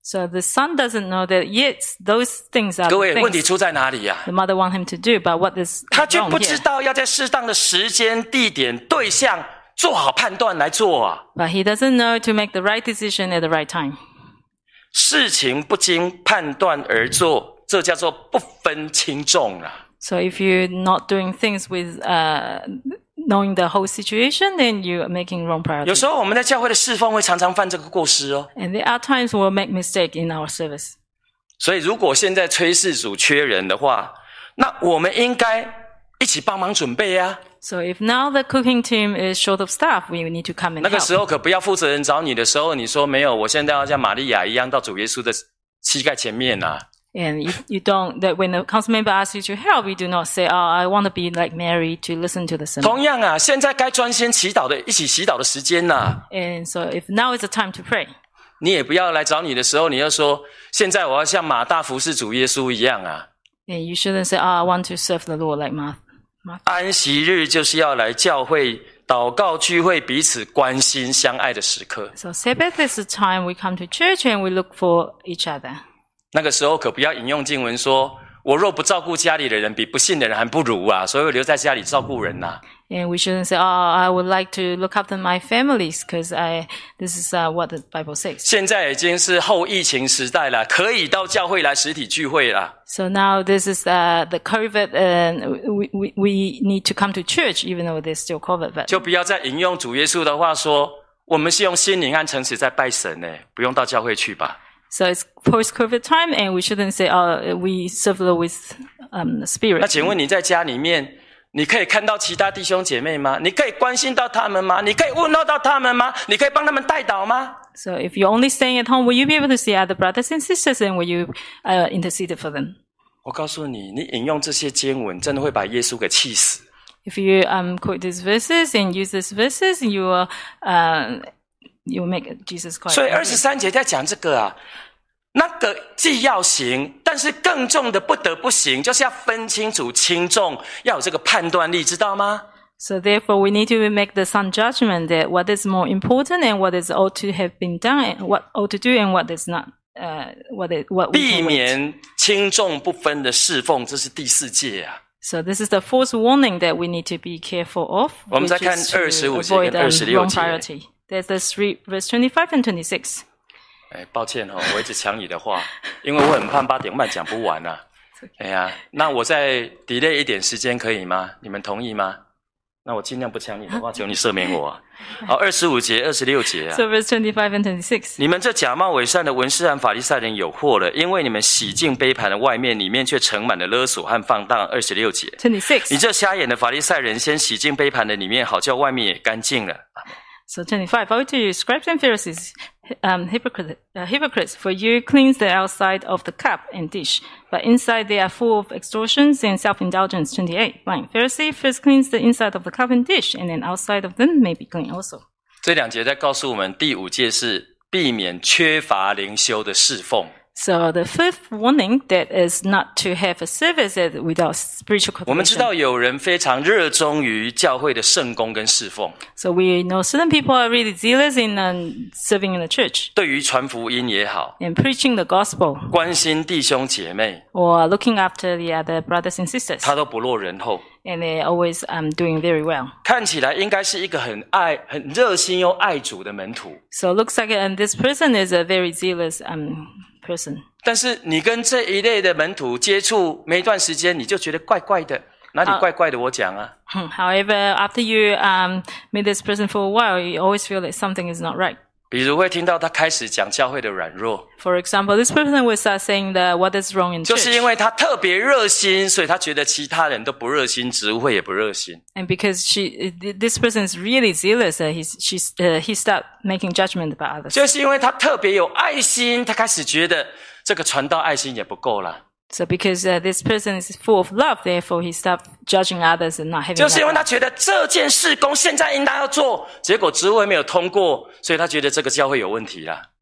So the son doesn't know that, yes, those things are 各 the 位，问题 things 出在哪里呀、啊？ the mother want him to do, but what is 他却 wrong 不知 here? 道要在适当的时间、地点、对象做好判断来做啊。 But he doesn't know to make the right decision at the right time. 事情不经判断而做，这叫做不分轻重啊。 So if you're not doing things with uh, knowing the whole situation, then you're making wrong 有 priorities. 时候我们在教会的侍奉会常常犯这个过失哦。 And there are times we'll make mistake in our service. 所以如果现在炊事组缺人的话，那我们应该一起帮忙准备啊。 So if now the cooking team is short of staff, we need to come and 那个时 help. 候可不要负责人找你的时候，你说没有，我现在要像玛利亚一样到主耶稣的膝盖前面啊。 And you, you don't, that when the council member asks you to help, you do not say, oh, I want to be like Mary to listen to the sermon. 同样啊，现在该专心祈祷的，一起祈祷的时间呐、啊。 And so if now is the time to pray, 你也不要来找你的时候，你要说现在我要像马大服侍主耶稣一样啊。 and you shouldn't say, oh, I want to serve the Lord like Martha. 安息日就是要来教会祷告聚会，彼此关心相爱的时刻。 So Sabbath is the time we come to church and we look for each other. 那个时候可不要引用经文说，我若不照顾家里的人，比不信的人还不如啊！所以我留在家里照顾人呐、啊。 And we shouldn't say, oh, I would like to look after my families because I, this is uh, what the Bible says. 现在已经是后疫情时代了，可以到教会来实体聚会了。 So now this is uh, the COVID and we, we, we need to come to church even though there's still COVID. But 就不要再引用主耶稣的话说，我们是用心灵和诚实在拜神呢，不用到教会去吧。 So it's post-COVID time, and we shouldn't say, "Oh, we serve the Lord with um, the Spirit." 那请问你在家里面，你可以看到其他弟兄姐妹吗？你可以关心到他们吗？你可以问候到他们吗？你可以帮他们代祷吗？ So if you're only staying at home, will you be able to see other brothers and sisters, and will you uh, intercede for them? 我告诉你，你引用这些经文，真的会把耶稣给气死。 If you um, quote these verses and use these verses, you will uh, you will make Jesus quite 所以 angry. 二十三节在讲这个啊。 那个既要行，但是更重的不得不行，就是要分清楚轻重，要有这个判断力，知道吗？ So therefore, we need to make the sun judgment that what is more important and what is ought to have been done, and what ought to do and what is not. Uh, what is, what we 避 can wait. 免轻重不分的侍奉，这是第四诫啊。 So this is the fourth warning that we need to be careful of, 我们再 which 看 is to 二十五节 avoid 跟 um, 二十六 wrong 节。 priority. There's the three, verse twenty-five and twenty-six. 哎，抱歉哦，我一直抢你的话，因为我很怕八点半讲不完啊。哎呀，那我再 delay 一点时间可以吗？你们同意吗？那我尽量不抢你的话，求你赦免我啊。好，二十五节、二十六节啊。 So verse twenty-five and twenty-six. 你们这假冒伪善的文士和法利赛人有祸了，因为你们洗净杯盘的外面，里面却盛满了勒索和放荡。二十六节，你 twenty-six. 这瞎眼的法利赛人，先洗净杯盘的里面，好叫外面也干净了。 So twenty-five. Woe to you, scribes and Pharisees, um, hypocrite, uh, hypocrites! For you cleanse the outside of the cup and dish, but inside they are full of extortions and self-indulgence. Twenty-eight. Blind Pharisee, first cleanse the inside of the cup and dish, and then outside of them may be clean also. 这两节在告诉我们，第五诫是避免缺乏灵修的侍奉。 So the fifth warning that is not to have a service that without spiritual 我们知 cultivation. 道有人非常热衷于教会的圣工跟侍奉， So we know certain people are really zealous in um, serving in the church 对于传福音也好， and preaching the gospel 关心弟兄姐妹， or looking after the other brothers and sisters. 他都不落人后。 And they're always um, doing very well. 看起来应该是一个很爱、很热心又爱主的门徒， So it looks like um, this person is a very zealous um, person. 但是你跟这一类的门徒接触没一段时间，你就觉得怪怪的，哪里怪怪的？我讲啊， However, after you um, meet this person for a while, you always feel that something is not right. 比如会听到他开始讲教会的软弱， For example, this person will start saying that what is wrong in 就 church. 是因为他特别热心，所以他觉得其他人都不热心，职务会也不热心。 And because she, this person is really zealous, uh, he's, she's, uh, he start making judgment about others. 就是因为他特别有爱心，他开始觉得这个传道爱心也不够了。 So because uh, this person is full of love, therefore he stopped judging others and not having 就是因为 that 他觉得这件事工现在应当要做，结果职务会没有通过，所以他觉得这个教会有问题啦。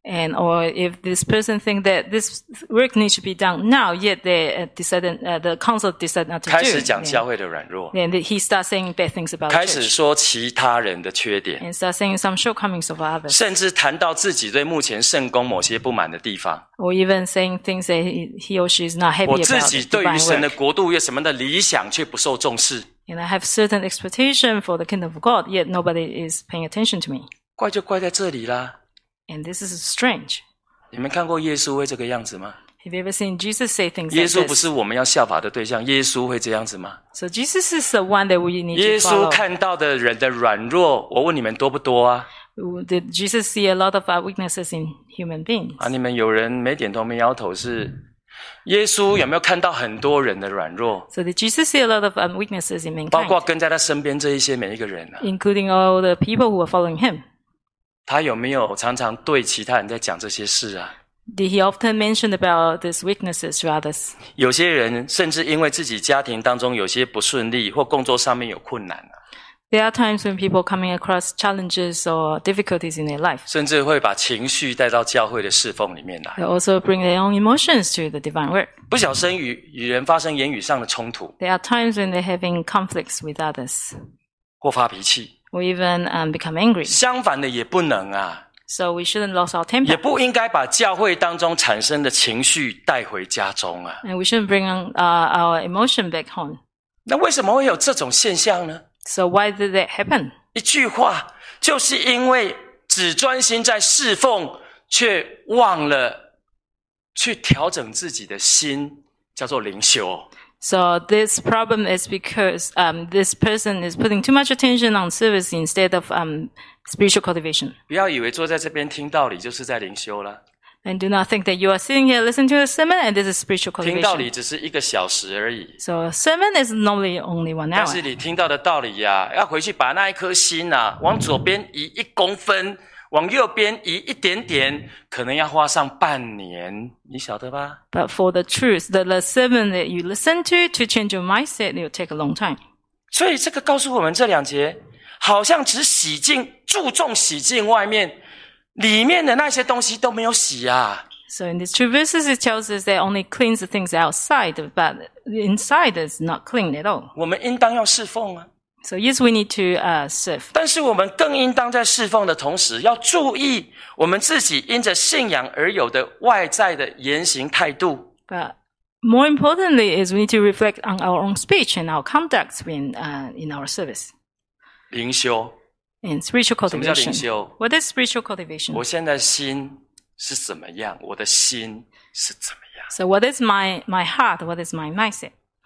And or if this person think that this work needs to be done now, yet they uh, decided, uh, the council decided not to do it. 开始讲教会的软弱， Then he starts saying bad things about 开 the 始 church. 说其他人的缺点， And starts saying some shortcomings of others. 甚至谈到自己对目前圣工某些不满的地方。 Or even saying things that he, he or she is not happy 我 about 自己对于 divine 神的 work. 国度有什么的理想，却不受重视。 And I have certain expectation for the kingdom of God, yet nobody is paying attention to me. 怪就怪在这里啦。 And this is strange. 你们看过耶稣会这个样子吗？ Have you ever seen Jesus say things 耶 like 稣不 this? 是我们要效法的对象，耶稣会这样子吗？ So Jesus is the one that we need 耶 to 稣 follow. 看到的人的软弱，我问你们多不多啊？ Did Jesus see a lot of our weaknesses in human beings? 啊，你们有人没点头没摇头是？耶稣有没有看到很多人的软弱， So did Jesus see a lot of um, weaknesses in 包括 mankind, 跟在他身边这一些每一个人啊？ including all the people who are following him? 他有没有常常对其他人在讲这些事啊？ Did he often mention about these weaknesses to others? 有些人甚至因为自己家庭当中有些不顺利，或工作上面有困难啊， There are times when people coming across challenges or difficulties in their life. 甚至会把情绪带到教会的侍奉里面来， They also bring their own emotions to the divine work. 不小心与与人发生言语上的冲突， There are times when they're having conflicts with others, 或发脾气。 or even um, become angry. 相反的也不能啊， So we shouldn't lose our 也 temper, 不应该把教会当中产生的情绪带回家中啊。 and we shouldn't bring on, uh, our emotion back home. 那为什么会有这种现象呢？ So why did that happen? 一句话，就是因为只专心在侍奉，却忘了去调整自己的心，叫做灵修。 So this problem is because um, this person is putting too much attention on service instead of um, spiritual cultivation. 不要以为坐在这边听道理就是在灵修了， And do not think that you are sitting here listening to a sermon and this is spiritual 听道 cultivation. 理只是一个小时而已。 So a sermon is normally only one 但 hour. 是你听到的道理呀、啊，要回去把那一颗心啊，往左边移一公分，往右边移一点点，可能要花上半年，你晓得吧？ But for the truth, the, the sermon that you listen to to change your mindset, it will take a long time. 所以这个告诉我们这两节，好像只洗净，注重洗净外面，里面的那些东西都没有洗啊。 So in these two verses, it tells us that only cleans the things outside, but the inside is not clean at all. 我们应当要侍奉啊， So yes, we need to uh, serve. 但是我们更应当在侍奉的同时，要注意我们自己因着信仰而有的外在的言行态度。 But more importantly is we need to reflect on our own speech and our conduct in, uh, in our service. 灵修， In spiritual 什么叫灵 cultivation. 修？ What is spiritual cultivation? 我现在心是怎么样？我的心是怎么样 So what is my, my heart? What is my mindset?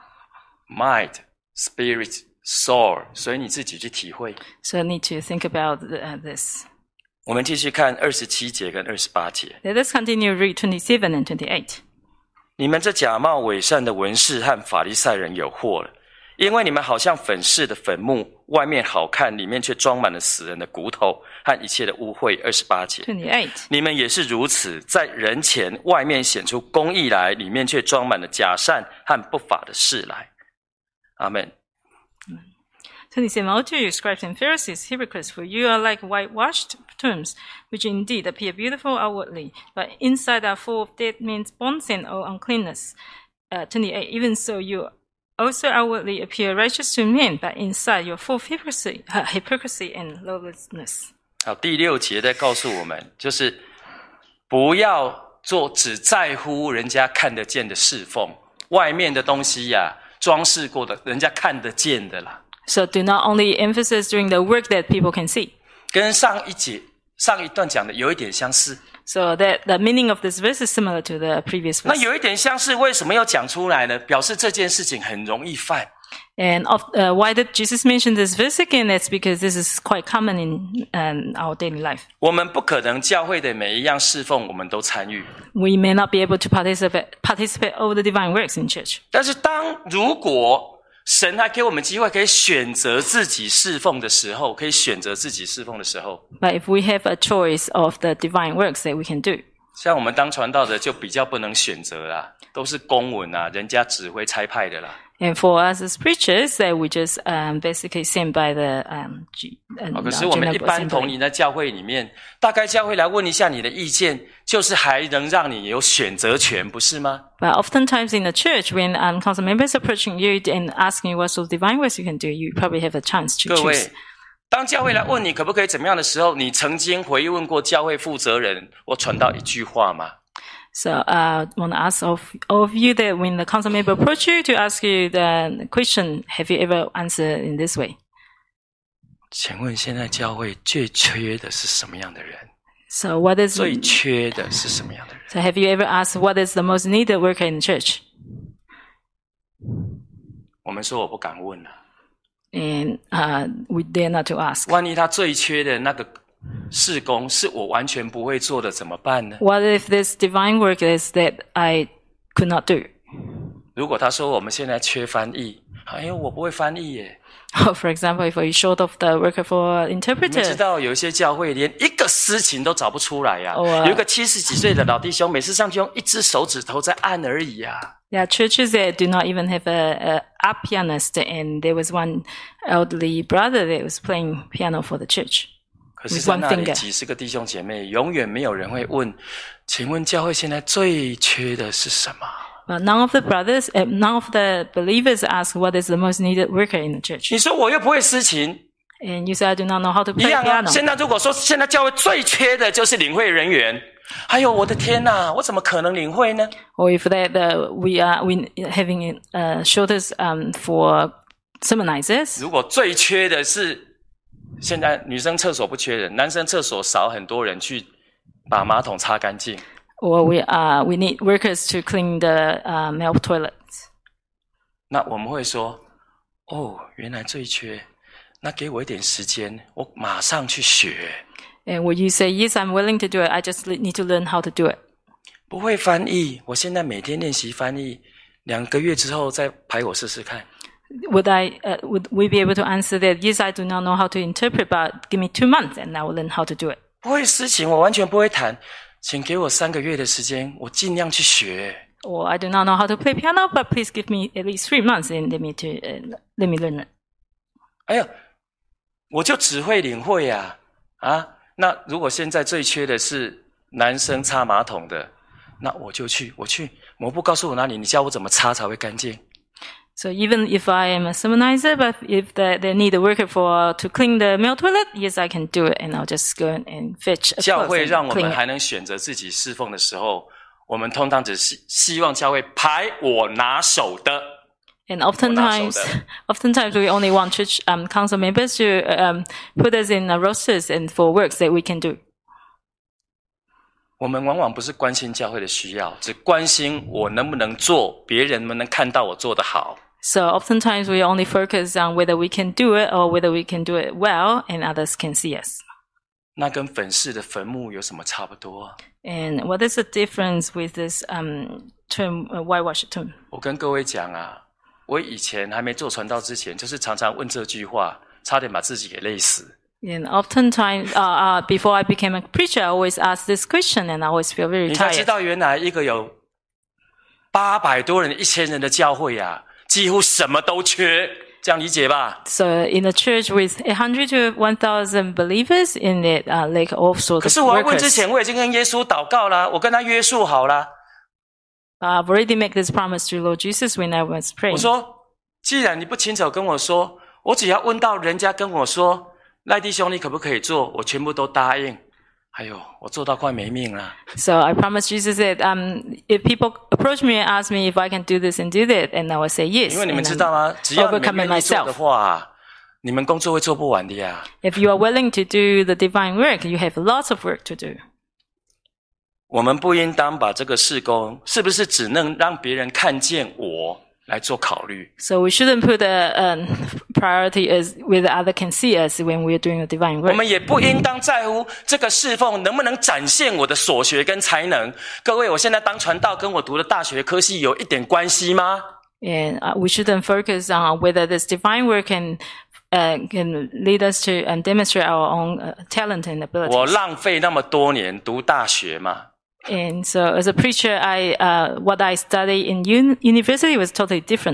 ？Mind, spirit, soul，所以你自己去体会。 So I need to think about the, uh, this. 我们继续看二十七节跟二十八节。 Let us continue read twenty-seven and twenty-eight. 你们这假冒伪善的文士和法利赛人有祸了，因为你们好像粉饰的坟墓，外面好看，里面却装满了死人的骨头和一切的污秽。二十八节， twenty-eight. 你们也是如此，在人前外面显出公义来，里面却装满了假善和不法的事来。阿们。 twenty-seven. All to you, scribes and Pharisees, hypocrites, for you are like whitewashed tombs, which indeed appear beautiful outwardly, but inside are full of dead men's bones and all uncleanness. Uh, twenty-eight. Even so, you also outwardly appear righteous to men, but inside you're full of hypocrisy, uh, hypocrisy and lawlessness. 好，第六节在告诉我们，就是不要做只在乎人家看得见的侍奉，外面的东西呀、啊，装饰过的，人家看得见的啦。 So do not only emphasize doing the work that people can see. 跟上一节上一段讲的有一点相似。 So that the meaning of this verse is similar to the previous 那 verse. 有一点相似，为什么要讲出来呢？表示这件事情很容易犯。 And of, uh, why did Jesus mention this verse again? That's because this is quite common in um, our daily life. 我们不可能教会的每一样侍奉我们都参与， We may not be able to participate participate all the divine works in church. 但是当如果神还给我们机会可以选择自己侍奉的时候，可以选择自己侍奉的时候， But if we have a choice of the divine works that we can do, 像我们当传道的就比较不能选择啦，都是公文啊，人家指挥差派的啦。 And for us as preachers, that we just um, basically sent by the um, G, uh, 哦，可是我们一般同龄在教会里面，大概教会来问一下你的意见，就是还能让你有选择权，不是吗？ But oftentimes in the church, when um, council members are approaching you and asking you what sort of divine works you can do, you probably have a chance to 各 choose. 位，当教会来问你可不可以怎么样的时候，你曾经回问过教会负责人或传道一句话吗？ So I uh, want to ask of, of you that when the council member approach you to ask you the question, have you ever answered in this way? 请问现在教会最缺的是什么样的人？ So what is 最缺的是什么样的人？ So have you ever asked what is the most needed worker in the church? 我们说我不敢问了。 And uh, we dare not to ask. 万一他最缺的那个事工是我完全不会做的，怎么办呢？ What if this divine work is that I could not do? 如果他说我们现在缺翻译，哎呦，我不会翻译耶。 For example, if you're short of the worker for 你们知 interpreter, 道有一些教会连一个司琴都找不出来呀、 哦啊有一个七十几岁的老弟兄，每次上去用一只手指头在按而已呀、 there are churches that do not even have a, a, a pianist, and there was one elderly brother that was playing piano for the church. 可是，在那里几十个弟兄姐妹，永远没有人会问：请问教会现在最缺的是什么？ But none of the brothers, uh, none of the believers ask what is the most needed worker in the church. 你说我又不会司琴， And you say I do not know how to 一 play 样啊。 piano. 现在如果说现在教会最缺的就是领会人员，哎呦，我的天哪，我怎么可能领会呢？ Or if that uh, we are we having uh, shortage um, for sermonizers. 如果最缺的是现在女生厕所不缺人，男生厕所少很多人去把马桶擦干净。 Or we uh, we need workers to clean the uh, male toilets. 那我们会说，哦，原来最缺，那给我一点时间，我马上去学。 And would you say, yes, I'm willing to do it. I just need to learn how to do it. 不会翻译，我现在每天练习翻译，两个月之后再排我试试看。 Would I, uh, would we be able to answer that? Yes, I do not know how to interpret, but give me two months and I will learn how to do it. 不会司琴，我完全不会弹，请给我三个月的时间，我尽量去学。 Or I do not know how to play piano, but please give me at least three months and let me to uh, let me learn it. 哎呀，我就只会领会呀、啊，啊，那如果现在最缺的是男生擦马桶的，那我就去，我去，抹布告诉我哪里，你教我怎么擦才会干净。 So even if I am a sermonizer, but if the, they need a worker for to clean the male toilet, yes, I can do it, and I'll just go and fetch a 教 cloth 会 and 让我 clean 们 it. 还能选择自己侍奉的时候，我们通常只希希望教会排我拿手的。 And oftentimes, oftentimes we only want church um, council members to um, put us in uh, rosters and for works that we can do. 我们往往不是关心教会的需要，只关心我能不能做，别人能不能看到我做得好。 So oftentimes we only focus on whether we can do it or whether we can do it well and others can see us. 那跟粉饰的坟墓有什么差不多？ And what is the difference with this um, term, uh, whitewash tomb? 我跟各位讲啊，我以前还没做传道之前，就是常常问这句话，差点把自己给累死。 And oftentimes, uh, uh, before I became a preacher, I always ask this question and I always feel very 你才知 tired. 道，原来一个有八百多人、一千人的教会啊，几乎什么都缺，这样理解吧？ So in a church with one hundred to one thousand believers in it, uh, like all 可 sorts 是 of 我要问之 workers. 前，我已经跟耶稣祷告啦，我跟他约束好啦。 I've already made this promise to Lord Jesus when I was 我 praying. 说，既然你不亲手跟我说，我只要问到人家跟我说，赖弟兄你可不可以做，我全部都答应。哎呦，我做到快没命了。 So I promised Jesus that um, if people approach me and ask me if I can do this and do that, and I will say yes. 因为你们 and 知道 I'm 吗？只要你们 overcoming 愿意做的 myself. 话，你们工作会做不完的呀。 If you are willing to do the divine work, you have lots of work to do. 我们不应当把这个事工是不是只能让别人看见我来做考虑。 So we shouldn't put a, a priority as whether other can see us when we are doing the divine 我 work. 们也不应当在乎这个侍奉能不能展现我的所学跟才能。各位，我现在当传道跟我读的大学科系有一点关系吗？ And uh, we shouldn't focus on whether this divine work can uh, can lead us to and demonstrate our own uh, talent and 我 abilities. 浪费那么多年读大学嘛， And so, as a preacher, I uh, what I studied in un- university was totally different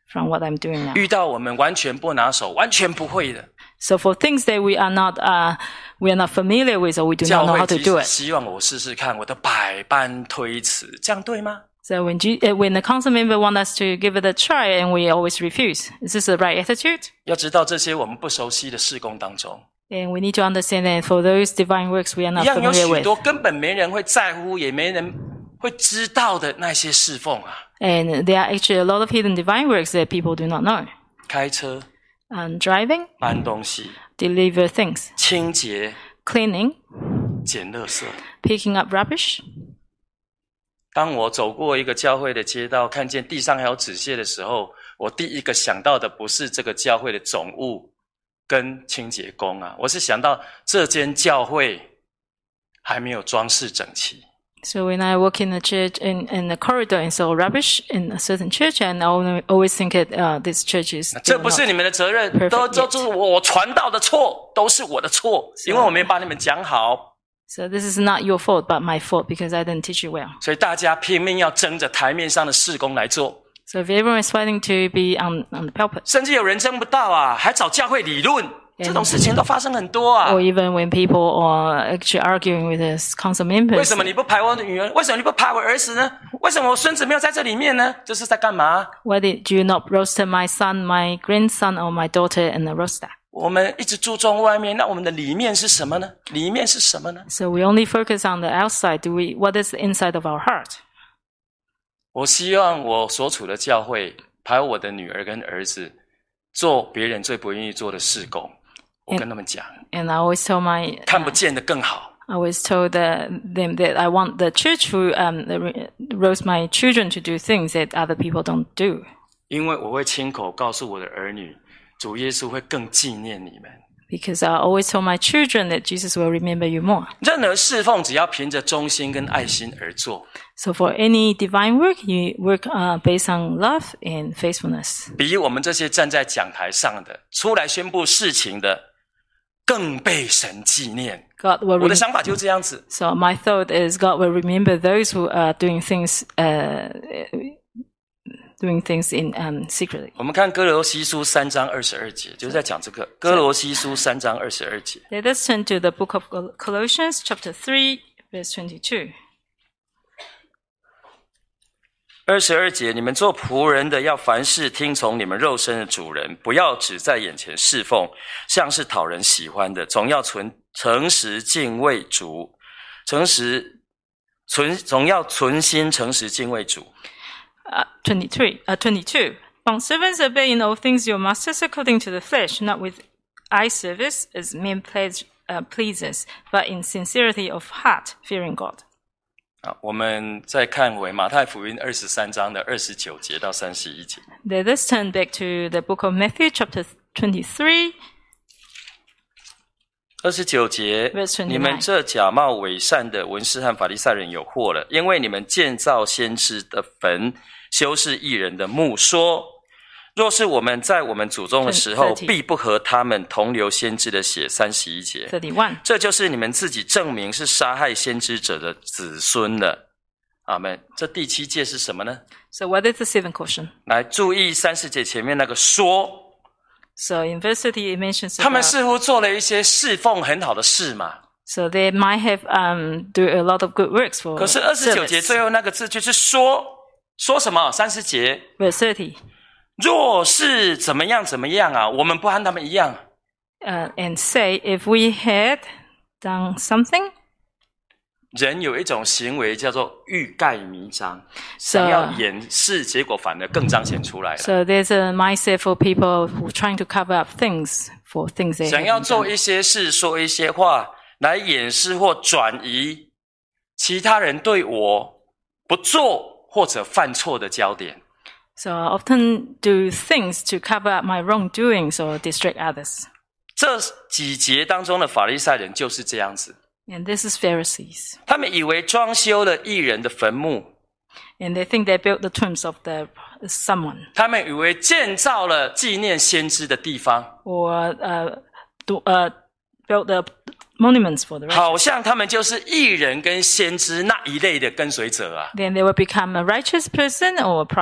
from what I'm doing now. 遇到我们完全不拿手、完全不会的， So for things that we are not, uh, we are not familiar with, or we do 教 not know 会 how to 即 do 使 it. 希望我试试看，我都百般推辞，这样对吗？ So when, G- uh, when the council member want us to give it a try, and we always refuse, is this the right attitude? 要知道这些我们不熟悉的事工当中， And we need to understand that for those divine works we are 一 not 样有 familiar 许 with. 多根本没人会在乎，也没人会知道的那些侍奉啊， And there are actually a lot of hidden divine works that people do not know. 开车、 Um, driving, 搬东西、 deliver things, 清洁、 cleaning, 捡垃圾。 picking up rubbish. 当我走过一个教会的街道，看见地上还有纸屑的时候，我第一个想到的不是这个教会的总务跟清洁工啊，我是想到这间教会还没有装饰整齐。 So when I walk in the church, in, in the corridor and saw rubbish in a certain church, and I always think that uh, this church is 这 still 不是 not 你们的责任， perfect 都都 yet. 都是我我传道的错，都是我的错，因为我没把你们讲好。 So this is not your fault, but my fault because I didn't teach you well. 所以大家拼命要争着台面上的事工来做， So if everyone is fighting to be on, on the pulpit, 甚至有人争不到啊，还找教会理论，这种事情都发生很多啊。 or even when people are actually arguing with the council 为 members, 什么你不排我的女儿？为什么你不排我儿子呢？为什么我孙子没有在这里面呢？这是在干嘛？ why did you not roster my son, my grandson, or my daughter in the roster? 我们一直注重外面，那我们的里面是什么呢？里面是什么呢？ So we only focus on the outside. Do we? What is the inside of our heart? 我希望我所处的教会排我的女儿跟儿子做别人最不愿意做的事工。我跟他们讲， And I always tell my 看不见的更好。 I always told the, them that I want the church to um, roast my children to do things that other people don't do. 因为我会亲口告诉我的儿女，主耶稣会更纪念你们。 Because I always tell my children that Jesus will remember you more. 任何侍奉只要凭着忠心跟爱心而做， So for any divine work, you work uh, based on love and faithfulness. 比我们这些站在讲台上的、出来宣布事情的，更被神纪念。 God will 我的 rem- 想法就是这样子。 so my thought is God will remember those who are doing things uh, doing things in um, secretly. 我们看哥罗西书三章二十二节，就是在讲这个。哥罗西书三章二十二节， Let us turn to the book of Col- Colossians, chapter three, verse twenty-two. 二十二节，你们做仆人的要凡事听从你们肉身的主人，不要只在眼前侍奉，像是讨人喜欢的，总要存诚实敬畏主，诚实存总要存心诚实敬畏主。 Uh, twenty-three, uh, twenty-two. Bondservants, obey in all things your masters according to the flesh, not with eye service as men pleas- uh, pleasers, but in sincerity of heart, fearing God. 啊，我们再看回马太福音二十三章的二十九节到三十一节。 Let us turn back to the book of Matthew, chapter twenty-three. 二十九节 Verse twenty-nine 你们这假冒伪善的文士和法利赛人有祸了，因为你们建造先知的坟，修饰义人的墓，说若是我们在我们祖宗的时候， thirty 必不和他们同流先知的血。三十一节， thirty-one. 这就是你们自己证明是杀害先知者的子孙了。阿们。这第七诫是什么呢？ So what is the seventh caution? 来注意三十节前面那个说， So in verse thirty it mentions 他们 about, 似乎做了一些侍奉很好的事嘛。 so they might have um, do a lot of good works for 可是二十九节 service. 最后那个字就是说，说什么？三十节， Verse thirty. 若是怎么样怎么样啊，我们不和他们一样。 Uh, and say, if we had done something, 人有一种行为叫做欲盖弥彰， So- 想要掩饰，结果反而更彰显出来了。 so there's a mindset for people who are trying to cover up things for things they 想要 haven't 做 done. 一些事，说一些话来掩饰或转移其他人对我不做或者犯错的焦点。 So I often do things to cover up my wrongdoings or distract others. 这几节当中的法利赛人就是这样子， And this is Pharisees. 他们以为装修了义人的坟墓， And they think they built the tombs of the someone. 他们以为建造了纪念先知的地方， Or uh, do, uh, built the monuments for the righteous. 好像他们就是义人跟先知那一类的跟随者啊。 Then they will become a righteous person or a prophet.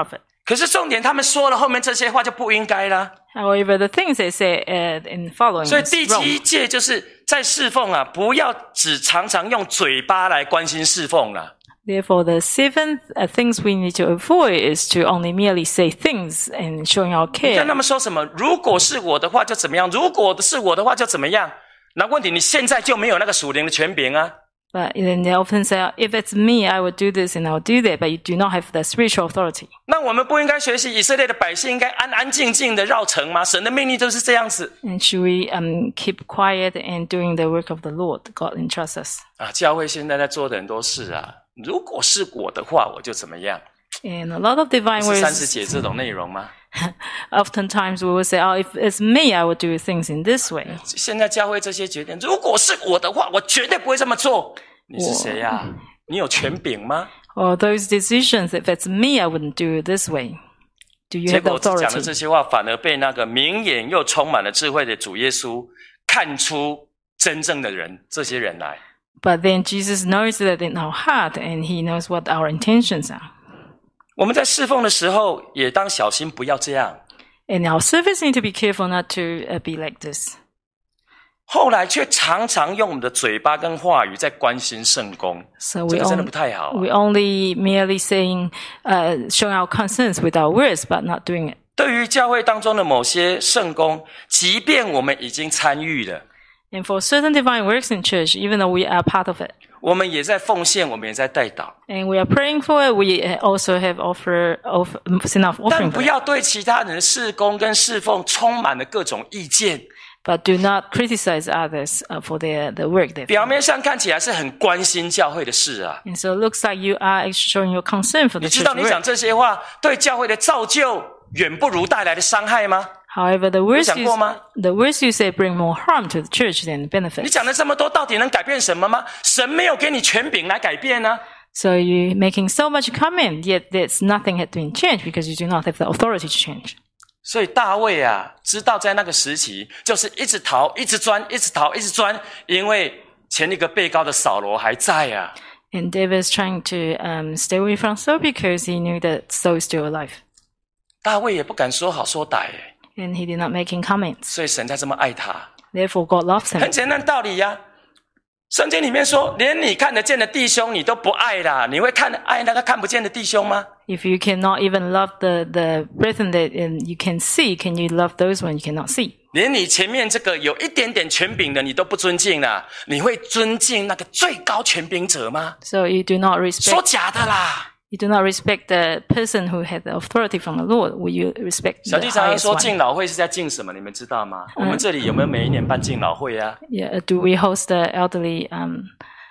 可是重点，他们说了后面这些话就不应该啦。 However, the things they say uh, in following 所以 is 第 wrong. 七诫就是在侍奉啊，不要只常常用嘴巴来关心侍奉啦。 Therefore, the seventh uh, things we need to avoid is to only merely say things and showing our 你看 care. 他们说什么？如果是我的话就怎么样？如果是我的话就怎么样？那问题你现在就没有那个属灵的权柄啊。 But then they often say, if it's me, I would do this and I would do that, but you do not have the spiritual authority. 那我们不应该学习以色列的百姓应该安安静静的绕城吗？神的命令就是这样子 And should we um, keep quiet and doing the work of the Lord? God entrusts us. 啊！教会现在在做的很多事啊，如果是我的话，我就怎么样？ And a lot of divine 是三十 words, 节这种内容吗？ oftentimes we will say, oh, if it's me, I would do things in this way. 现在教会这些决定，如果是我的话，我绝对不会这么做。你是谁呀、啊？你有权柄吗？ Or those decisions, if it's me, I wouldn't do it this way. Do you 结 have the 果讲的 authority? 这些话，反而被那个明眼又充满了智慧的主耶稣看出真正的人，这些人来。 But then Jesus knows that in our heart, and He knows what our intentions are. 我们在侍奉的时候，也当小心不要这样。 In our service, we need to be careful not to uh, be like this. 后来却常常用我们的嘴巴跟话语在关心圣工， So 这 we 个真的 only, 不太好、啊。 we only merely saying, uh, showing our concerns with our words, but not doing it. 对于教会当中的某些圣工，即便我们已经参与了， And for certain divine works in church, even though we are part of it, 我们也在奉献，我们也在代祷， and we are praying for it, we also have offer, offer, send off 但 offering 不 for it. 要对其他人的事工跟侍奉充满了各种意见。 But do not criticize others uh, for their the work they've 表 done. 面上看起来是很关心教会的事啊， And so it looks like you are actually showing your concern for 你 the 知 church 道你讲 work. 这些话对教会的造就远不如带来的伤害吗？ However, the words 想 you, 过吗？ the words you say bring more harm to the church than 你 benefit. 讲了这么多，到底能改变什么吗？神没有给你权柄来改变呢、 So you making so much comment, yet there's nothing had been changed because you do not have the authority to change. 所以大卫啊，知道在那个时期，就是一直逃，一直钻，一直逃，一直钻，因为前一个被告的扫罗还在啊。 And David is trying to um, stay away from Saul because he knew that Saul is still alive. 大卫也不敢说好说歹诶， And he did not make any comments. 所以神才这么爱他。 Therefore, God loves 很 him. 简单的道理呀、啊。圣经里面说，连你看得见的弟兄你都不爱啦，你会看爱那个看不见的弟兄吗？ If you cannot even love the, the brethren that um, you can see, can you love those when you cannot see? 连你前面这个有一点点权柄的你都不尊敬啦，你会尊敬那个最高权柄者吗？ So you do not 说 respect, 假的啦！ you do not respect the person who had the authority from the Lord. Will you respect 小 the 弟常常 highest 说 one? 敬老会是在敬什么？你们知道吗？我们这里有没有每一年办敬老会啊？ Yeah, do we host the elderly um,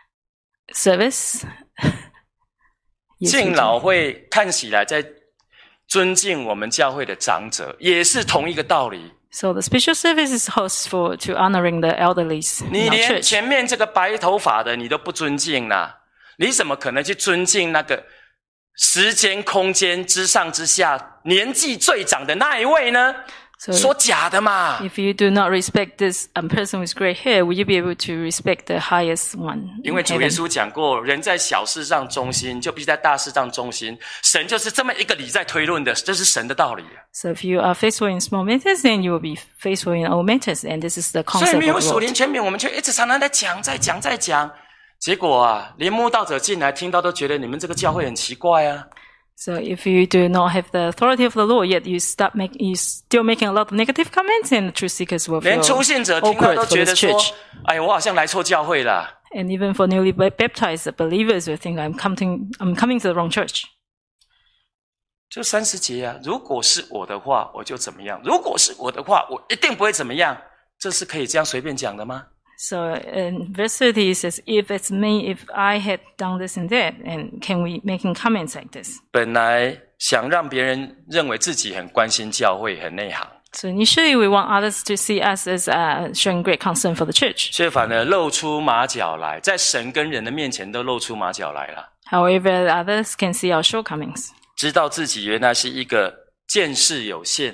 service? Yes, we 敬 do. 老会看起来在尊敬我们教会的长者，也是同一个道理。 So the special service is hosted for to honoring the elderlies 你 in our 连 church. 前面这个白头发的你都不尊敬啦，你怎么可能去尊敬那个时间空间之上之下年纪最长的那一位呢？ So 说假的嘛！ if you do not respect this um, person with gray hair, will you be able to respect the highest one? 因 in 为主耶 heaven? 稣讲过，人在小事上忠心，就必须在大事上忠心。神就是这么一个理在推论的，这是神的道理。 So if you are faithful in small matters, then you will be faithful in all matters. And this is the 所以 concept 没有 of the 属 Lord. 灵权柄，我们却一直常常在讲、在讲、在讲。结果啊，连慕道者进来听到都觉得你们这个教会很奇怪啊。 So if you do not have the authority of the Lord, yet you start make, you still making a lot of negative comments, and the truth seekers will 连 feel 初信者听到 awkward 都 for 觉 this 得说 church.：“ 哎，我好像来错教会了。” And even for newly baptized believers will think I'm coming, I'm coming to the wrong church. 就三十节啊，如果是我的话，我就怎么样；如果是我的话，我一定不会怎么样。这是可以这样随便讲的吗？ So in verse thirty it says, if it's me, if I had done this and that, and can we making comments like this? 本来想让别人认为自己很关心教会、很内行， So initially we want others to see us as uh, showing great concern for the church. 却反而露出马脚来，在神跟人的面前都露出马脚来了。 However, others can see our shortcomings. 知道自己原来是一个见识有限，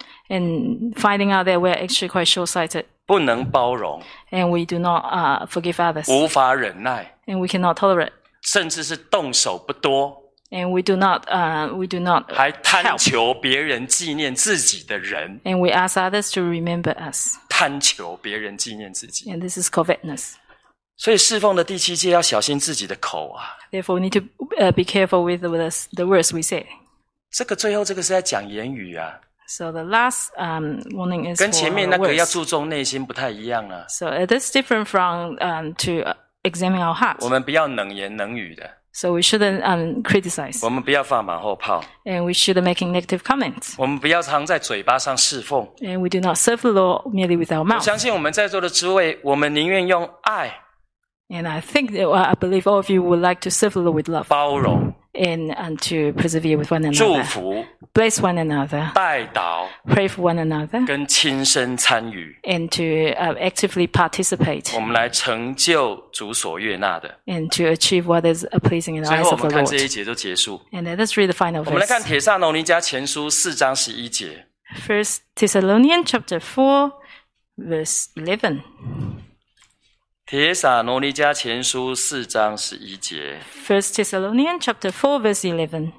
And finding out that we're actually quite short-sighted, 不能包容， and we do not uh, forgive others, 无法忍耐， and we cannot tolerate, 甚至是动手不多， And we do not, uh, we do not 还贪 help. 求别人纪念自己的人， And we ask others to remember us. 贪求别人纪念自己。 And this is covetousness. 所以侍奉的第七诫要小心自己的口啊。 Therefore, we need to uh, be careful with the, the words we say. 这个最后这个是在讲言语啊， So the last um, warning is 跟 for 前面那 our 个要 words. 注重内心不太一样啊。 So it is different from um, to examine our heart. 我们不要冷言冷语的， So we shouldn't um, criticize. 我们不要放马后炮， And we shouldn't making negative comments. 我们不要常在嘴巴上侍奉。 And we do not serve the Lord merely with our 我 mouth. 相信我们在座的诸位，我们宁愿用爱 And I think, that, I believe all of you would like to serve the Lord with love 包容、 and, and to persevere with one 祝 another, 福、 bless one another, 代祷 pray for one another, 跟亲身参与， and to uh, actively participate 我们来成就主所悦纳的。 and to achieve what is uh, pleasing in the 最 eyes 后我 of the 们看这 Lord. 一节就结束。 And let us read the final 我们来看 verse. 帖撒罗尼迦前书四章十一节。 First Thessalonians chapter four, verse eleven. 帖撒罗尼迦前书四章十一节， First Thessalonians chapter four, verse eleven.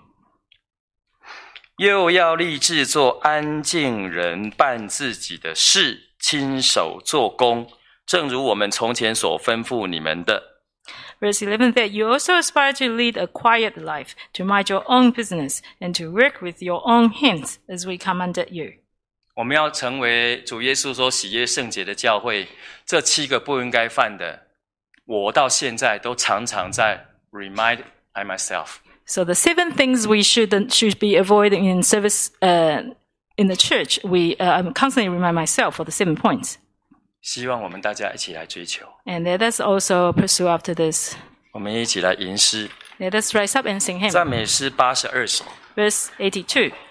又要立志做安静人，办自己的事，亲手做工，正如我们从前所吩咐你们的。 Verse eleven, that you also aspire to lead a quiet life, to mind your own business, and to work with your own hands, as we commanded you. 我们要成为主耶稣说喜悦圣洁的教会，这七个不应该犯的，我到现在都常常在 remind I myself。 So the seven things we should should be avoiding in service uh, in the church, we uh, I constantly remind myself for the seven points. 希望我们大家一起来追求， And let us also pursue after this. 我们一起来吟诗， Let us rise up and sing hymn. 赞美诗八十二首。 Verse eighty-two.